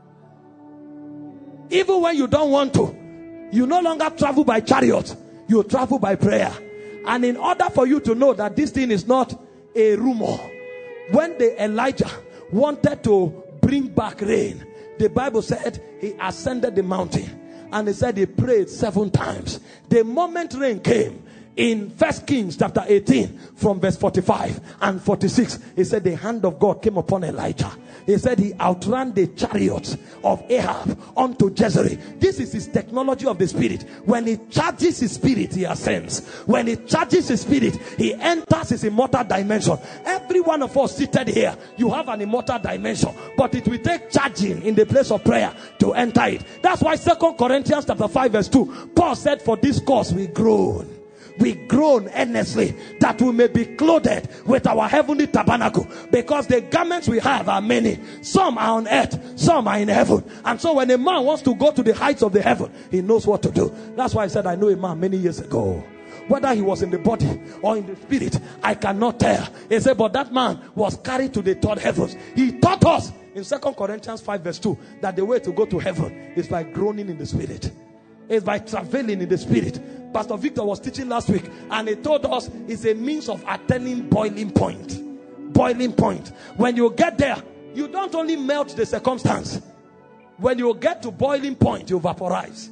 Even when you don't want to, you no longer travel by chariot, you travel by prayer. And in order for you to know that this thing is not a rumor, when the Elijah wanted to bring back rain, the Bible said he ascended the mountain, and he said he prayed 7 times. The moment rain came, in 1 Kings chapter 18 from verse 45 and 46, he said the hand of God came upon Elijah. He said he outran the chariots of Ahab unto Jezreel. This is his technology of the Spirit. When he charges his spirit, he ascends. When he charges his spirit, he enters his immortal dimension. Every one of us seated here, you have an immortal dimension, but it will take charging in the place of prayer to enter it. That's why 2 Corinthians chapter 5 verse 2, Paul said, for this cause we groan. We groan earnestly that we may be clothed with our heavenly tabernacle, because the garments we have are many. Some are on earth, some are in heaven. And so when a man wants to go to the heights of the heaven, he knows what to do. That's why I said, I know a man many years ago. Whether he was in the body or in the spirit, I cannot tell. He said, but that man was carried to the third heavens. He taught us in 2 Corinthians 5 verse 2 that the way to go to heaven is by groaning in the spirit. It's by traveling in the spirit. Pastor Victor was teaching last week, and he told us it's a means of attaining boiling point. Boiling point. When you get there, you don't only melt the circumstance. When you get to boiling point, you vaporize.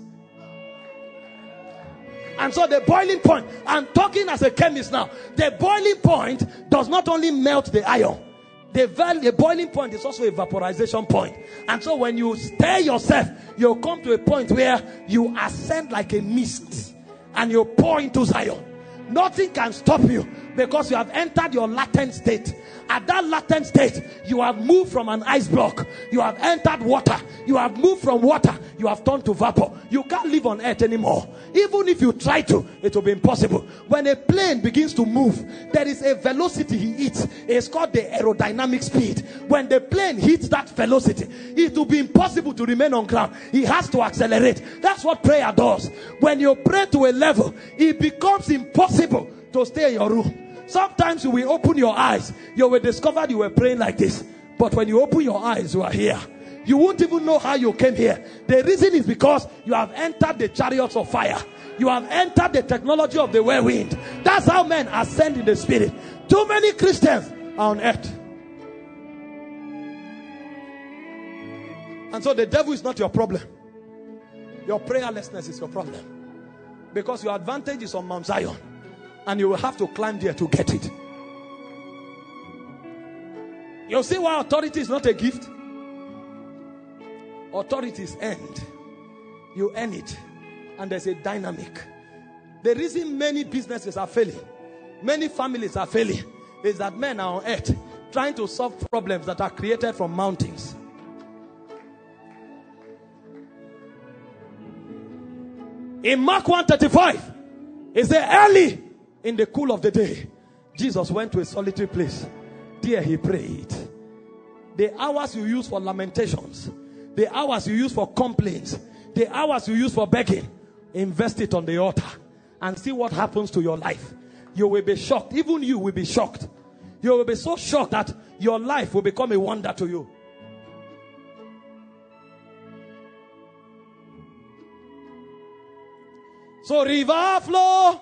And so the boiling point, I'm talking as a chemist now. The boiling point does not only melt the iron. The boiling point is also a vaporization point. And so when you stir yourself, you'll come to a point where you ascend like a mist, and you pour into Zion. Nothing can stop you, because you have entered your latent state. At that latent state, you have moved from an ice block. You have entered water. You have moved from water. You have turned to vapor. You can't live on earth anymore. Even if you try to, it will be impossible. When a plane begins to move, there is a velocity he hits. It's called the aerodynamic speed. When the plane hits that velocity, it will be impossible to remain on ground. He has to accelerate. That's what prayer does. When you pray to a level, it becomes impossible to stay in your room. Sometimes you will open your eyes, you will discover you were praying like this. But when you open your eyes, you are here. You won't even know how you came here. The reason is because you have entered the chariots of fire. You have entered the technology of the whirlwind. That's how men ascend in the spirit. Too many Christians are on earth. And so the devil is not your problem. Your prayerlessness is your problem. Because your advantage is on Mount Zion, and you will have to climb there to get it. You see why authority is not a gift? Authority is earned. You earn it. And there's a dynamic. The reason many businesses are failing, many families are failing, is that men are on earth trying to solve problems that are created from mountains. In Mark 1:35, it says, early in the cool of the day, Jesus went to a solitary place. There he prayed. The hours you use for lamentations, the hours you use for complaints, the hours you use for begging, invest it on the altar and see what happens to your life. You will be shocked. Even you will be shocked. You will be so shocked that your life will become a wonder to you. So river flow,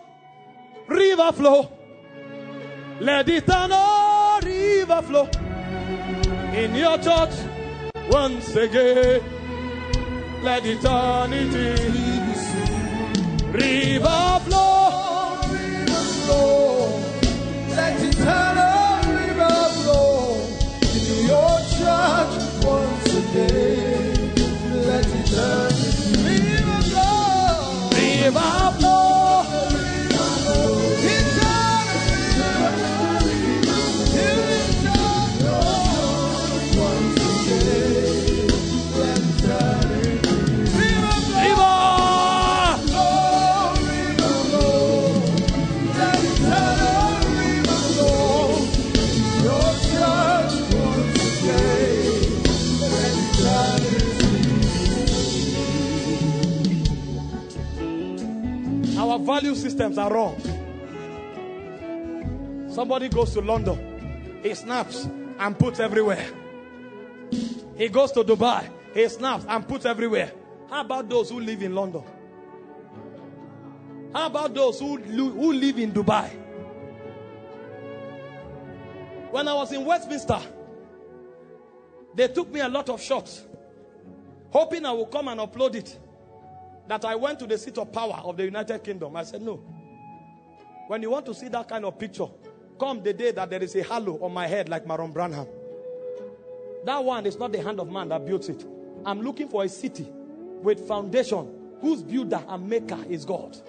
let it turn on, river flow in your church once again. Let eternity river flow, let eternal river flow in your church once again. Let eternity river flow, river flow, our value systems are wrong. Somebody goes to London, he snaps and puts everywhere. He goes to Dubai, he snaps and puts everywhere. How about those who live in London? How about those who live in Dubai? When I was in Westminster, they took me a lot of shots, hoping I would come and upload it, that I went to the seat of power of the United Kingdom. I said, no. When you want to see that kind of picture, come the day that there is a halo on my head like Maron Branham. That one is not the hand of man that built it. I'm looking for a city with foundation whose builder and maker is God.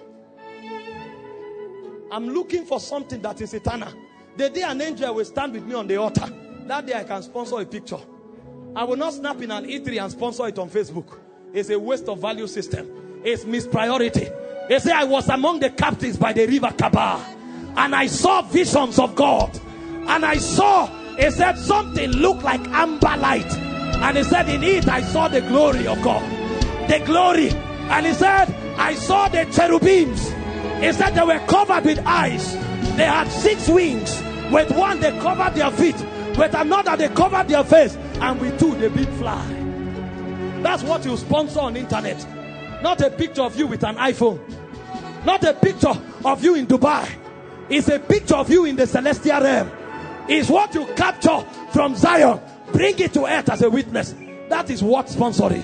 I'm looking for something that is eternal. The day an angel will stand with me on the altar, that day I can sponsor a picture. I will not snap in an E3 and sponsor it on Facebook. It's a waste of value system. It's mispriority. They say I was among the captives by the river Kabar, and I saw visions of God. And I saw, he said, something looked like amber light. And he said, in it I saw the glory of God. The glory. And he said, I saw the cherubims. He said they were covered with eyes. They had 6 wings. With one they covered their feet. With another they covered their face. And with 2 they big fly. That's what you sponsor on internet. Not a picture of you with an iPhone. Not a picture of you in Dubai. It's a picture of you in the celestial realm. It's what you capture from Zion. Bring it to earth as a witness. That is what sponsoring.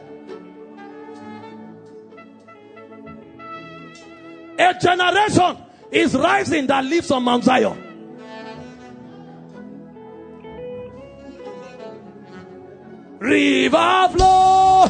A generation is rising that lives on Mount Zion. River flow.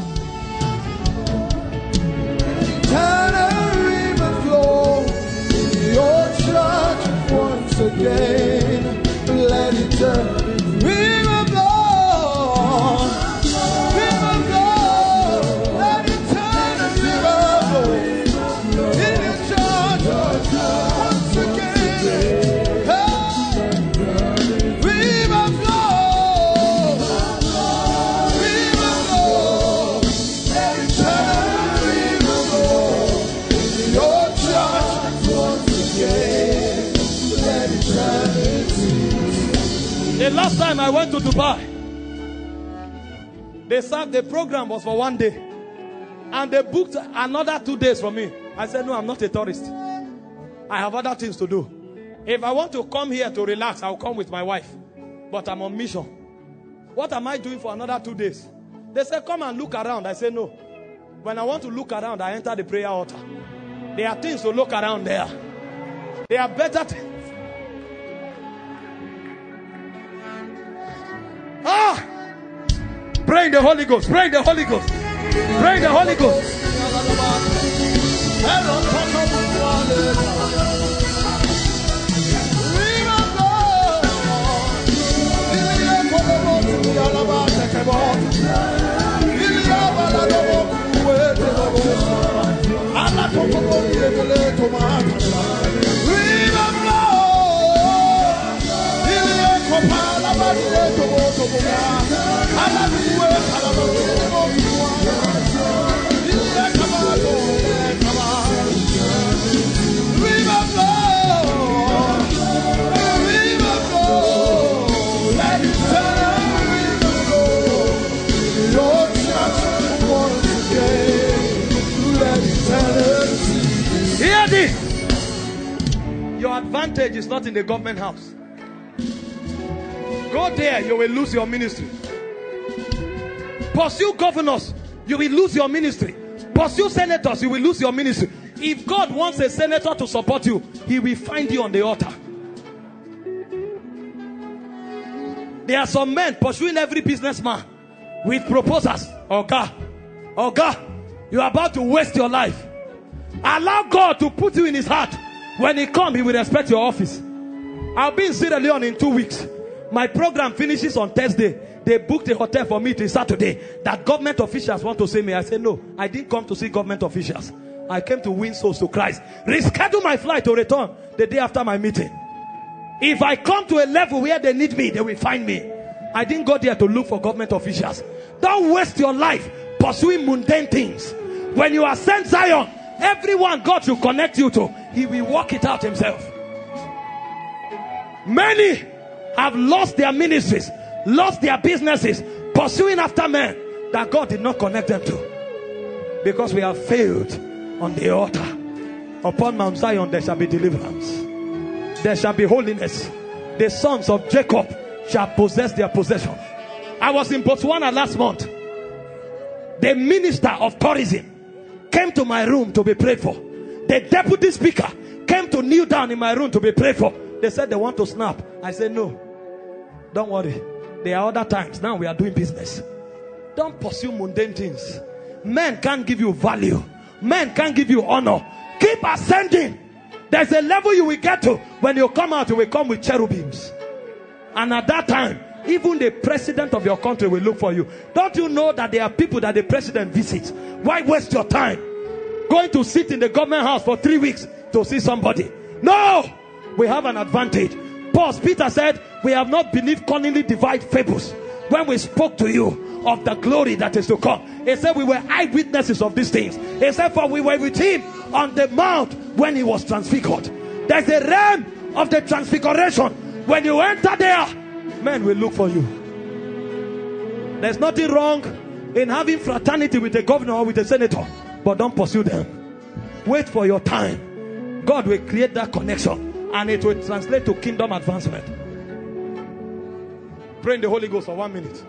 Eternal river flow in your church once again. Let it turn. River flow. River flow. Let it turn. River flow in your church once again. Hey. River flow. River flow. Let it turn. River flow in your church once again. Let it turn. The last time I went to Dubai, the program was for 1 day, and they booked another 2 days for me. I said, no, I'm not a tourist. I have other things to do. If I want to come here to relax, I'll come with my wife, but I'm on mission. What am I doing for another 2 days? They said, come and look around. I said, no. When I want to look around, I enter the prayer altar. There are things to look around there. There are better things. Pray in the Holy Ghost. Pray in the Holy Ghost. Pray in the Holy Ghost. Hear this. Your advantage is not in the government house. Go there, you will lose your ministry. Pursue governors, you will lose your ministry. Pursue senators, you will lose your ministry. If God wants a senator to support you, he will find you on the altar. There are some men pursuing every businessman with proposals. Oh God, you are about to waste your life. Allow God to put you in his heart. When he comes, he will respect your office. I'll be in Sierra Leone in 2 weeks. My program finishes on Thursday. They booked a hotel for me till Saturday. That government officials want to see me. I said, no, I didn't come to see government officials. I came to win souls to Christ. Reschedule my flight to return the day after my meeting. If I come to a level where they need me, they will find me. I didn't go there to look for government officials. Don't waste your life pursuing mundane things. When you ascend Zion, everyone God should connect you to, he will work it out himself. Many have lost their ministries, lost their businesses, pursuing after men that God did not connect them to, because we have failed on the altar. Upon Mount Zion there shall be deliverance, there shall be holiness. The sons of Jacob shall possess their possession. I was in Botswana last month. The minister of tourism came to my room to be prayed for. The deputy speaker came to kneel down in my room to be prayed for. They said they want to snap. I said, no, don't worry. There are other times. Now we are doing business. Don't pursue mundane things. Men can't give you value. Men can't give you honor. Keep ascending. There's a level you will get to. When you come out, you will come with cherubims. And at that time, even the president of your country will look for you. Don't you know that there are people that the president visits? Why waste your time going to sit in the government house for 3 weeks to see somebody? No! We have an advantage. Peter said, we have not believed cunningly divide fables when we spoke to you of the glory that is to come. He said we were eyewitnesses of these things. He said, for we were with him on the mount when he was transfigured. There's a realm of the transfiguration. When you enter there, men will look for you. There's nothing wrong in having fraternity with a governor or with a senator, but don't pursue them. Wait for your time. God will create that connection, and it will translate to kingdom advancement. Pray in the Holy Ghost for 1 minute.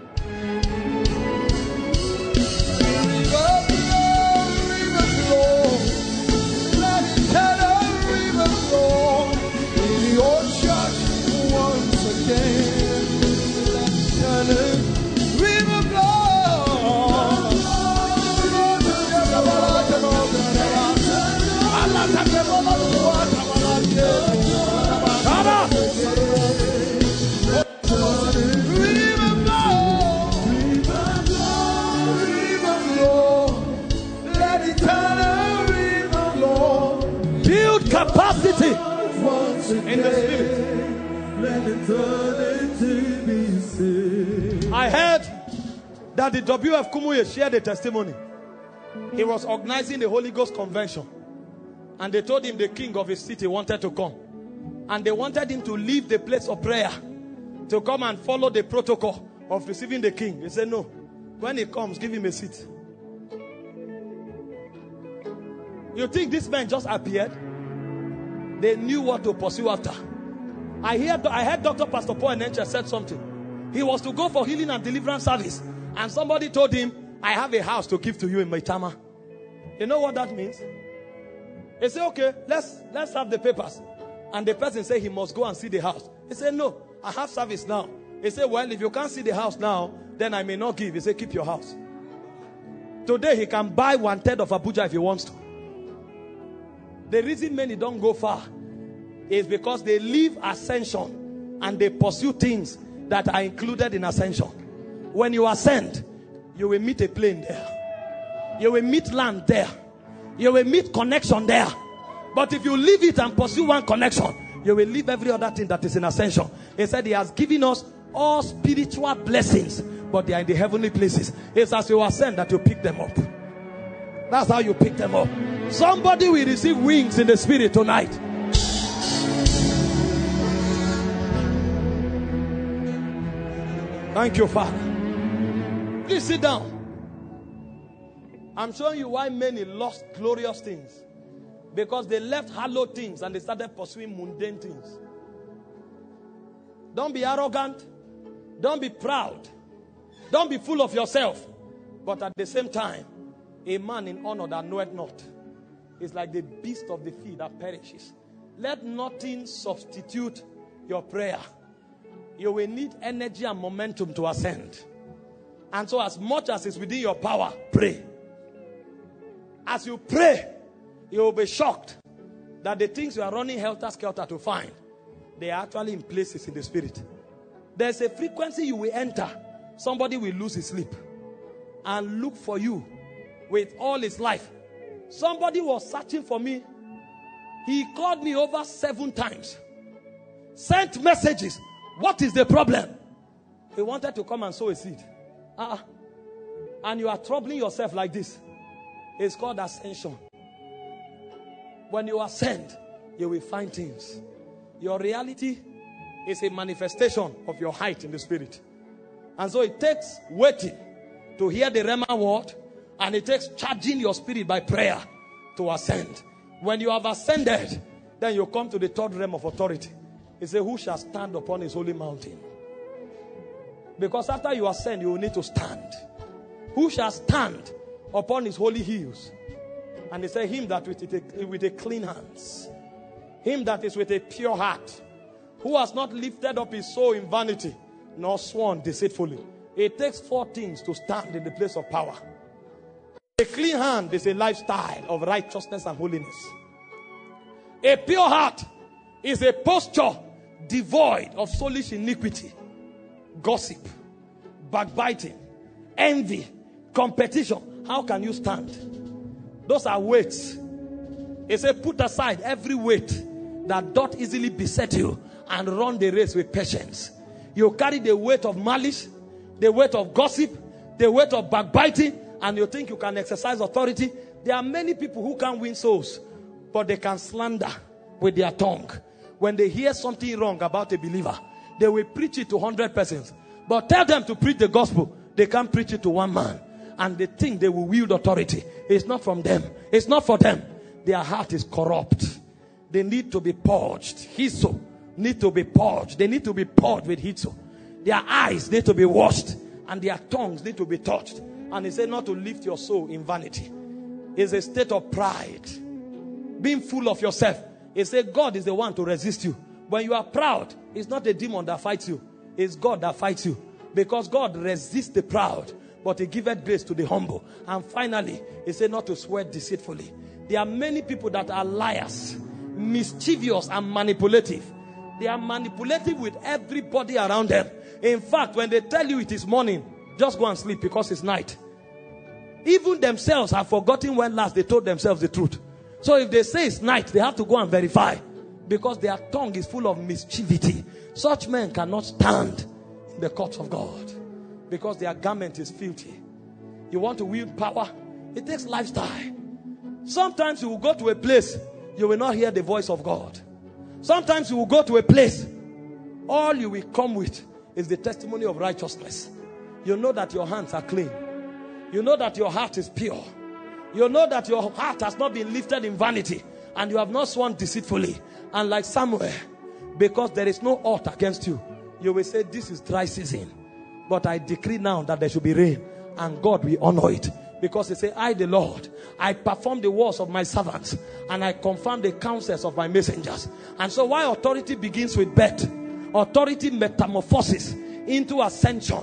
Build capacity in the spirit. I heard that the W.F. Kumuye shared a testimony. He was organizing the Holy Ghost convention, and they told him the king of his city wanted to come, and they wanted him to leave the place of prayer to come and follow the protocol of receiving the king. He said, no, when he comes, give him a seat. You think this man just appeared? They knew what to pursue after. I heard Dr. Pastor Paul Enenche said something. He was to go for healing and deliverance service, and somebody told him, I have a house to give to you in Maitama. You know what that means? He said, okay, let's have the papers. And the person said he must go and see the house. He said, no, I have service now. He said, well, if you can't see the house now, then I may not give. He said, keep your house. Today he can buy 1/3 of Abuja if he wants to. The reason many don't go far is because they leave ascension and they pursue things that are included in ascension. When you ascend, you will meet a plane there. You will meet land there. You will meet connection there. But if you leave it and pursue one connection, you will leave every other thing that is in ascension. He said he has given us all spiritual blessings, but they are in the heavenly places. It's as you ascend that you pick them up. That's how you pick them up. Somebody will receive wings in the spirit tonight. Thank you, Father. Please sit down. I'm showing you why many lost glorious things. Because they left hallowed things and they started pursuing mundane things. Don't be arrogant. Don't be proud. Don't be full of yourself. But at the same time, a man in honor that knoweth not is like the beast of the field that perishes. Let nothing substitute your prayer. You will need energy and momentum to ascend. And so as much as is within your power, pray. As you pray, you will be shocked that the things you are running helter-skelter to find, they are actually in places in the spirit. There's a frequency you will enter. Somebody will lose his sleep and look for you with all his life. Somebody was searching for me. He called me over 7 times. Sent messages. What is the problem? He wanted to come and sow a seed. And you are troubling yourself like this. It's called ascension. When you ascend, you will find things. Your reality is a manifestation of your height in the spirit. And so it takes waiting to hear the Rhema word, and it takes charging your spirit by prayer to ascend. When you have ascended, then you come to the third realm of authority. He said, who shall stand upon his holy mountain? Because after you ascend, you will need to stand. Who shall stand upon his holy hills? And he said, him that with a clean hands, him that is with a pure heart, who has not lifted up his soul in vanity, nor sworn deceitfully. It takes 4 things to stand in the place of power. A clean hand is a lifestyle of righteousness and holiness. A pure heart is a posture devoid of soulish iniquity, gossip, backbiting, envy, competition. How can you stand? Those are weights. It says, put aside every weight that doth easily beset you and run the race with patience. You carry the weight of malice, the weight of gossip, the weight of backbiting, and you think you can exercise authority. There are many people who can't win souls, but they can slander with their tongue. When they hear something wrong about a believer, they will preach it to 100 persons. But tell them to preach the gospel, they can't preach it to one man. And they think they will wield authority. It's not from them. It's not for them. Their heart is corrupt. They need to be purged. Hyssop need to be purged. They need to be purged with hyssop. Their eyes need to be washed. And their tongues need to be touched. And he said not to lift your soul in vanity. It's a state of pride. Being full of yourself. He said God is the one to resist you. When you are proud, it's not a demon that fights you. It's God that fights you. Because God resists the proud, but he giveth grace to the humble. And finally, he said not to swear deceitfully. There are many people that are liars, mischievous and manipulative. They are manipulative with everybody around them. In fact, when they tell you it is morning, just go and sleep because it's night. Even themselves have forgotten when last they told themselves the truth. So if they say it's night, they have to go and verify. Because their tongue is full of mischievity. Such men cannot stand in the courts of God. Because their garment is filthy. You want to wield power? It takes lifestyle. Sometimes you will go to a place, you will not hear the voice of God. Sometimes you will go to a place, all you will come with is the testimony of righteousness. You know that your hands are clean. You know that your heart is pure. You know that your heart has not been lifted in vanity. And you have not sworn deceitfully. And like Samuel, because there is no ought against you, you will say this is dry season. But I decree now that there should be rain. And God will honor it. Because he said, I the Lord, I perform the words of my servants. And I confirm the counsels of my messengers. And so why authority begins with birth, authority metamorphoses into ascension,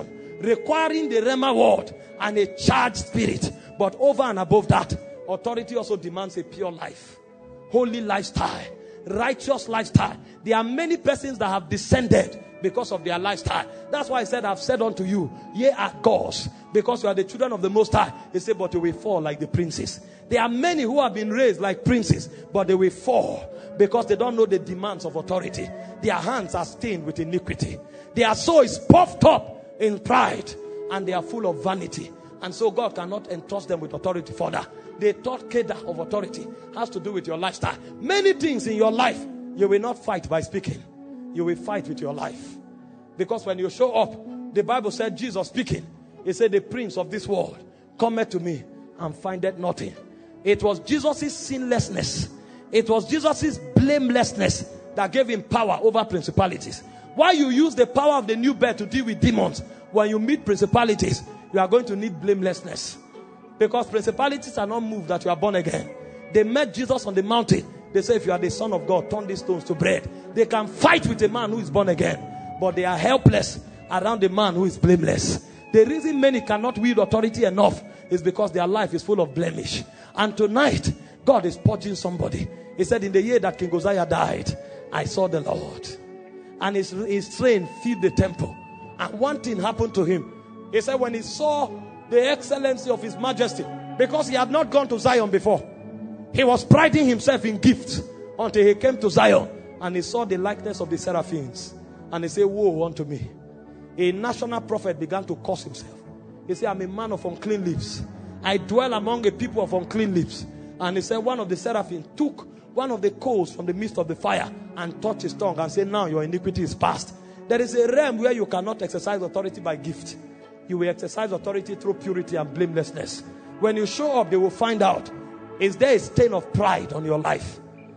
requiring the Rhema word and a charged spirit. But over and above that, authority also demands a pure life, holy lifestyle, righteous lifestyle. There are many persons that have descended because of their lifestyle. That's why I said, I've said unto you, ye are gods, because you are the children of the Most High. He said, but you will fall like the princes. There are many who have been raised like princes, but they will fall because they don't know the demands of authority. Their hands are stained with iniquity. Their soul is puffed up in pride, and they are full of vanity. And so God cannot entrust them with authority further. The third cadre of authority has to do with your lifestyle. Many things in your life, you will not fight by speaking. You will fight with your life. Because when you show up, the Bible said, Jesus speaking, he said, the prince of this world cometh to me and findeth nothing. It was Jesus' sinlessness, it was Jesus' blamelessness that gave him power over principalities. Why you use the power of the new birth to deal with demons, when you meet principalities, you are going to need blamelessness. Because principalities are not moved that you are born again. They met Jesus on the mountain. They say, if you are the Son of God, turn these stones to bread. They can fight with a man who is born again, but they are helpless around a man who is blameless. The reason many cannot wield authority enough is because their life is full of blemish. And tonight, God is purging somebody. He said, in the year that King Uzziah died, I saw the Lord, and his train filled the temple. And one thing happened to him. He said, when he saw the excellency of his majesty, because he had not gone to Zion before, he was priding himself in gifts until he came to Zion and he saw the likeness of the seraphims. And he said, woe unto me. A national prophet began to curse himself. He said, I'm a man of unclean lips. I dwell among a people of unclean lips. And he said, one of the seraphim took one of the coals from the midst of the fire and touched his tongue and said, now your iniquity is past. There is a realm where you cannot exercise authority by gift. You will exercise authority through purity and blamelessness. When you show up, they will find out, is there a stain of pride on your life?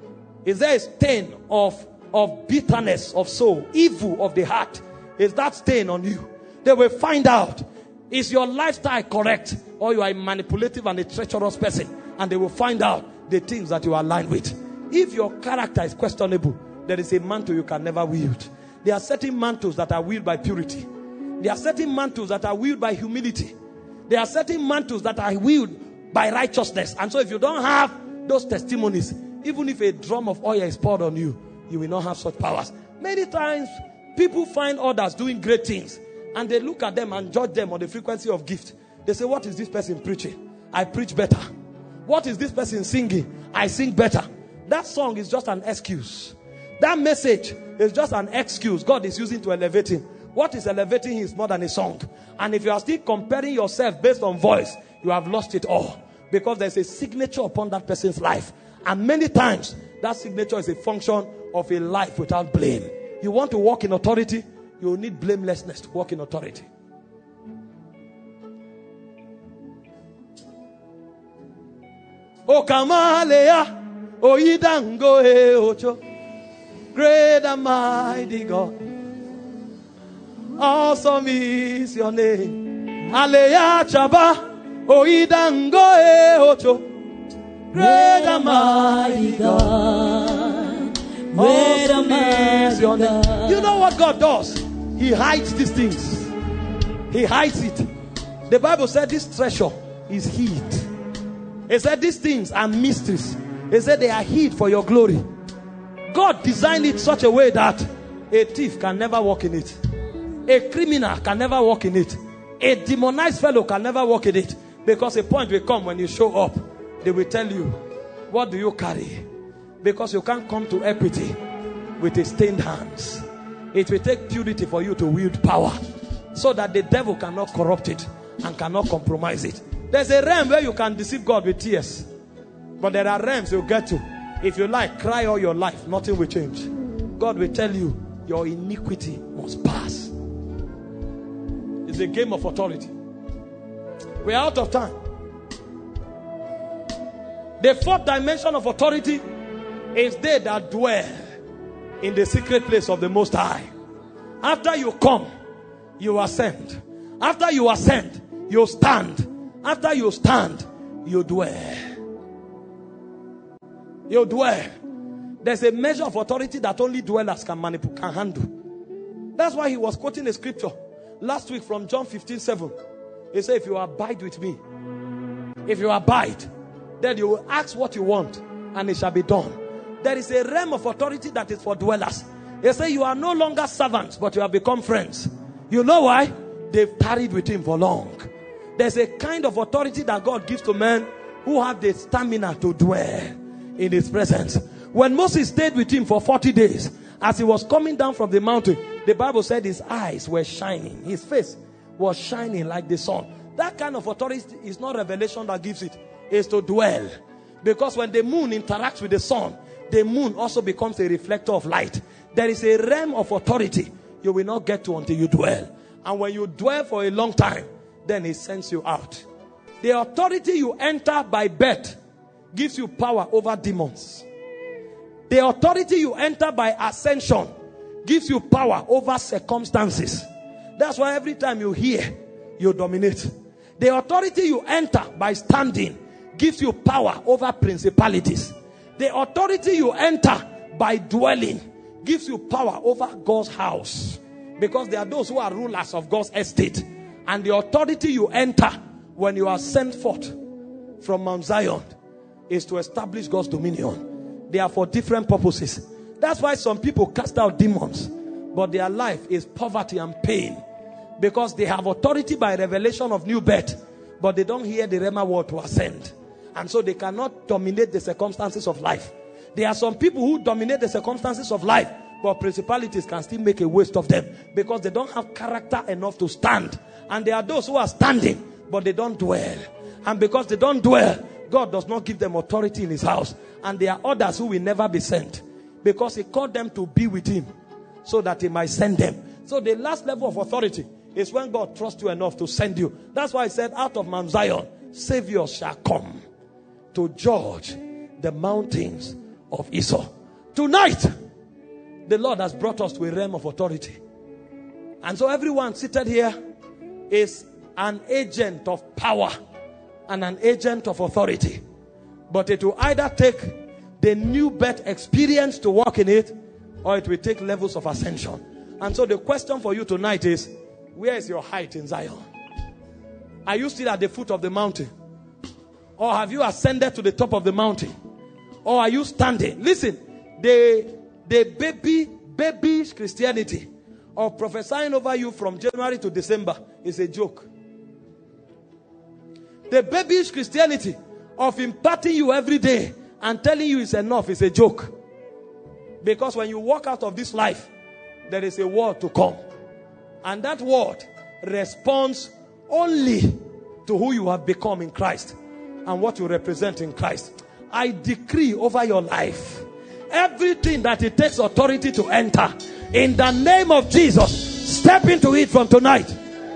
Is there a stain of bitterness of soul, evil of the heart? Is that stain on you? They will find out, is your lifestyle correct, or you are a manipulative and a treacherous person? And they will find out the things that you are aligned with. If your character is questionable, there is a mantle you can never wield. There are certain mantles that are wielded by purity. There are certain mantles that are wielded by humility. There are certain mantles that are wielded by righteousness. And so if you don't have those testimonies, even if a drum of oil is poured on you, you will not have such powers. Many times, people find others doing great things, and they look at them and judge them on the frequency of gift. They say, what is this person preaching? I preach better. What is this person singing? I sing better. That song is just an excuse. That message is just an excuse God is using to elevate him. What is elevating him is more than a song. And if you are still comparing yourself based on voice, you have lost it all. Because there's a signature upon that person's life. And many times, that signature is a function of a life without blame. You want to walk in authority, you will need blamelessness to walk in authority. O Kamalea, O Idango Ocho, great and mighty God, awesome is your name. Alea Chaba, O Idango Ocho, great and mighty God, great and mighty God. You know what God does? He hides these things. He hides it. The Bible said this treasure is hid. He said these things are mysteries. He said they are hid for your glory. God designed it such a way that a thief can never walk in it. A criminal can never walk in it. A demonized fellow can never walk in it. Because a point will come when you show up, they will tell you, what do you carry? Because you can't come to equity with a stained hands. It will take purity for you to wield power, so that the devil cannot corrupt it and cannot compromise it. There's a realm where you can deceive God with tears. But there are realms you'll get to. If you like, cry all your life, nothing will change. God will tell you, your iniquity must pass. It's a game of authority. We're out of time. The fourth dimension of authority is they that dwell in the secret place of the Most High. After you come, you ascend. After you ascend, you stand. After you stand, you dwell. You dwell. There's a measure of authority that only dwellers can handle. That's why he was quoting a scripture last week from John 15:7. He said, if you abide with me, if you abide, then you will ask what you want and it shall be done. There is a realm of authority that is for dwellers. He said, you are no longer servants, but you have become friends. You know why? They've tarried with him for long. There's a kind of authority that God gives to men who have the stamina to dwell in his presence. When Moses stayed with him for 40 days, as he was coming down from the mountain, the Bible said his eyes were shining. His face was shining like the sun. That kind of authority is not revelation that gives it. It's to dwell. Because when the moon interacts with the sun, the moon also becomes a reflector of light. There is a realm of authority you will not get to until you dwell. And when you dwell for a long time, then he sends you out. The authority you enter by birth gives you power over demons. The authority you enter by ascension gives you power over circumstances. That's why every time you hear, you dominate. The authority you enter by standing gives you power over principalities. The authority you enter by dwelling gives you power over God's house. Because there are those who are rulers of God's estate. And the authority you enter when you are sent forth from Mount Zion is to establish God's dominion. They are for different purposes. That's why some people cast out demons, but their life is poverty and pain. Because they have authority by revelation of new birth, but they don't hear the Rhema word to ascend. And so they cannot dominate the circumstances of life. There are some people who dominate the circumstances of life, but principalities can still make a waste of them because they don't have character enough to stand. And there are those who are standing, but they don't dwell. And because they don't dwell, God does not give them authority in his house. And there are others who will never be sent, because he called them to be with him so that he might send them. So the last level of authority is when God trusts you enough to send you. That's why he said, out of Mount Zion, saviors shall come to judge the mountains of Esau. Tonight, the Lord has brought us to a realm of authority. And so everyone seated here is an agent of power and an agent of authority. But it will either take the new birth experience to walk in it, or it will take levels of ascension. And so the question for you tonight is, where is your height in Zion? Are you still at the foot of the mountain? Or have you ascended to the top of the mountain? Or are you standing? Listen, the babyish Christianity of prophesying over you from January to December is a joke. The babyish Christianity of imparting you every day and telling you it's enough is a joke. Because when you walk out of this life, there is a word to come. And that word responds only to who you have become in Christ and what you represent in Christ. I decree over your life, everything that it takes authority to enter, in the name of Jesus, step into it from tonight.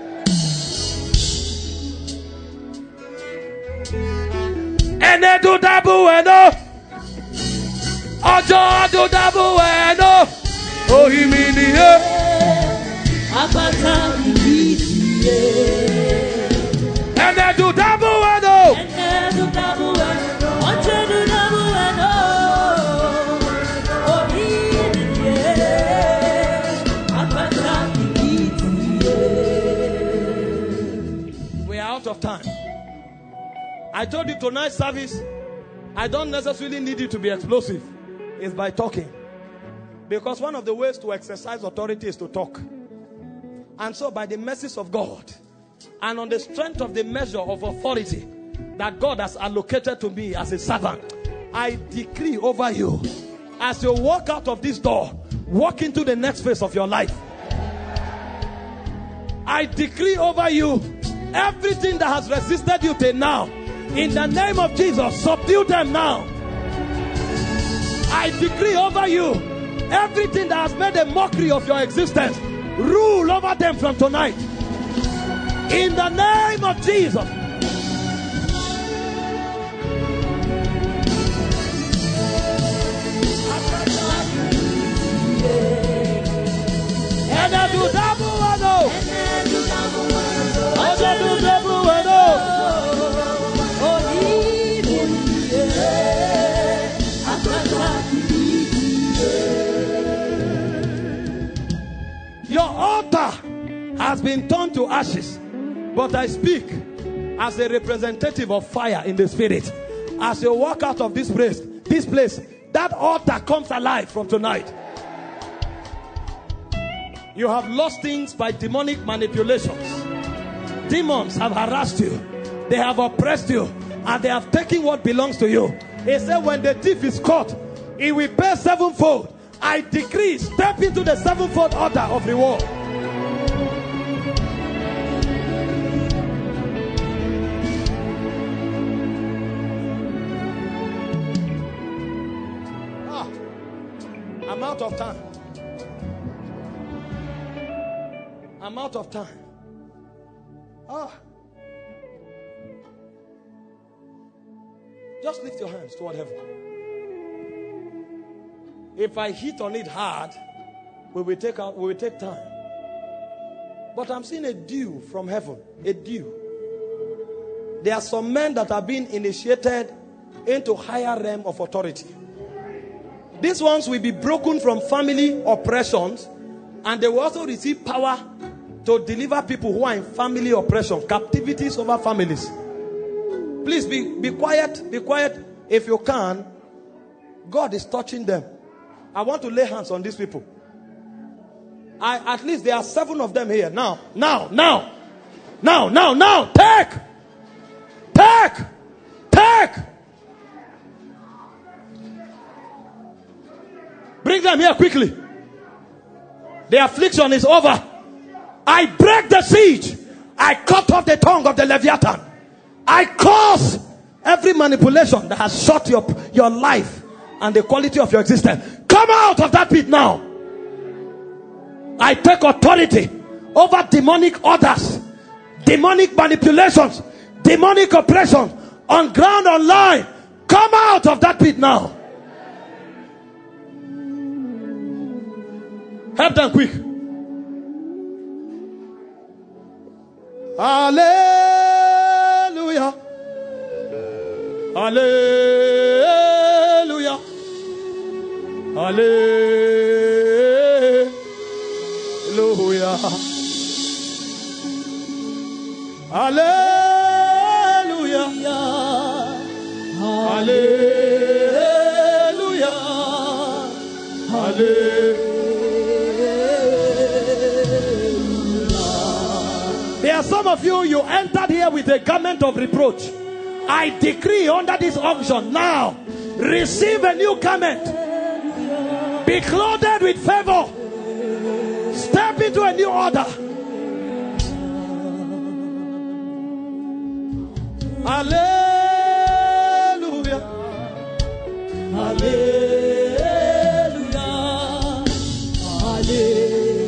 We are out of time. I told you tonight's service, I don't necessarily need you to be explosive. It's by talking. Because one of the ways to exercise authority is to talk. And so by the mercies of God, and on the strength of the measure of authority that God has allocated to me as a servant, I decree over you, as you walk out of this door, walk into the next phase of your life. I decree over you, everything that has resisted you till now, in the name of Jesus, subdue them now. I decree over you, everything that has made a mockery of your existence, rule over them from tonight. In the name of Jesus. Your altar has been turned to ashes. But I speak as a representative of fire in the spirit. As you walk out of this place, that altar comes alive from tonight. You have lost things by demonic manipulations. Demons have harassed you. They have oppressed you. And they have taken what belongs to you. He said when the thief is caught, he will pay sevenfold. I decree, step into the sevenfold order of reward. I'm out of time. I'm out of time. Just lift your hands toward heaven. If I hit on it hard, we will take time. But I'm seeing a dew from heaven. A dew. There are some men that are being initiated into higher realm of authority. These ones will be broken from family oppressions, and they will also receive power to deliver people who are in family oppression, captivities over families. Please be quiet. Be quiet if you can. God is touching them. I want to lay hands on these people. At least there are 7 of them here. Now. Take. Bring them here quickly. The affliction is over. I break the siege. I cut off the tongue of the Leviathan. I cause every manipulation that has shut your life and the quality of your existence. Come out of that pit now. I take authority over demonic orders, demonic manipulations, demonic oppression on ground, online. Come out of that pit now. Help them quick. Hallelujah. Hallelujah. Hallelujah. Hallelujah. Hallelujah. Hallelujah. There are some of you entered here with a garment of reproach. I decree under this unction now, receive a new garment. Be clothed with favor. Step into a new order. Hallelujah. Hallelujah. Hallelujah.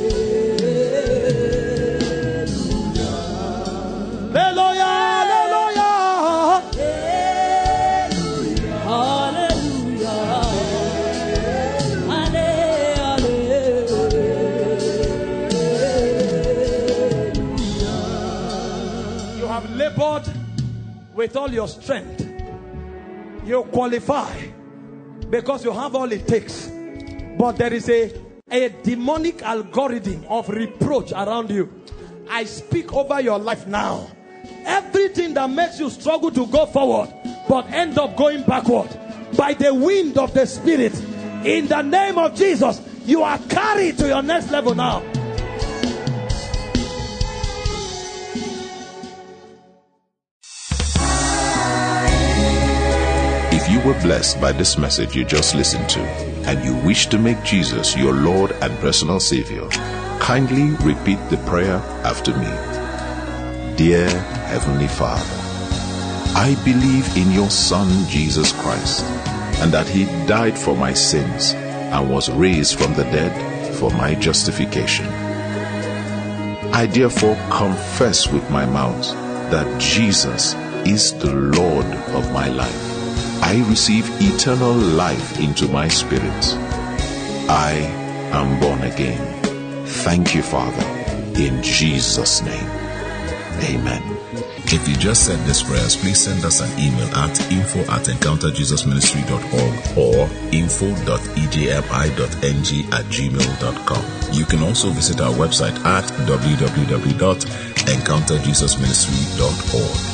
With all your strength, you qualify because you have all it takes. But there is a demonic algorithm of reproach around you. I speak over your life now. Everything that makes you struggle to go forward but end up going backward, by the wind of the Spirit, in the name of Jesus, you are carried to your next level now. If you were blessed by this message you just listened to, and you wish to make Jesus your Lord and personal Savior, kindly repeat the prayer after me. Dear Heavenly Father, I believe in your Son Jesus Christ, and that he died for my sins and was raised from the dead for my justification. I therefore confess with my mouth that Jesus is the Lord of my life. I receive eternal life into my spirit. I am born again. Thank you, Father, in Jesus' name. Amen. If you just said these prayers, please send us an email at info@encounterjesusministry.org or info.ejmi.ng@gmail.com. You can also visit our website at www.encounterjesusministry.org.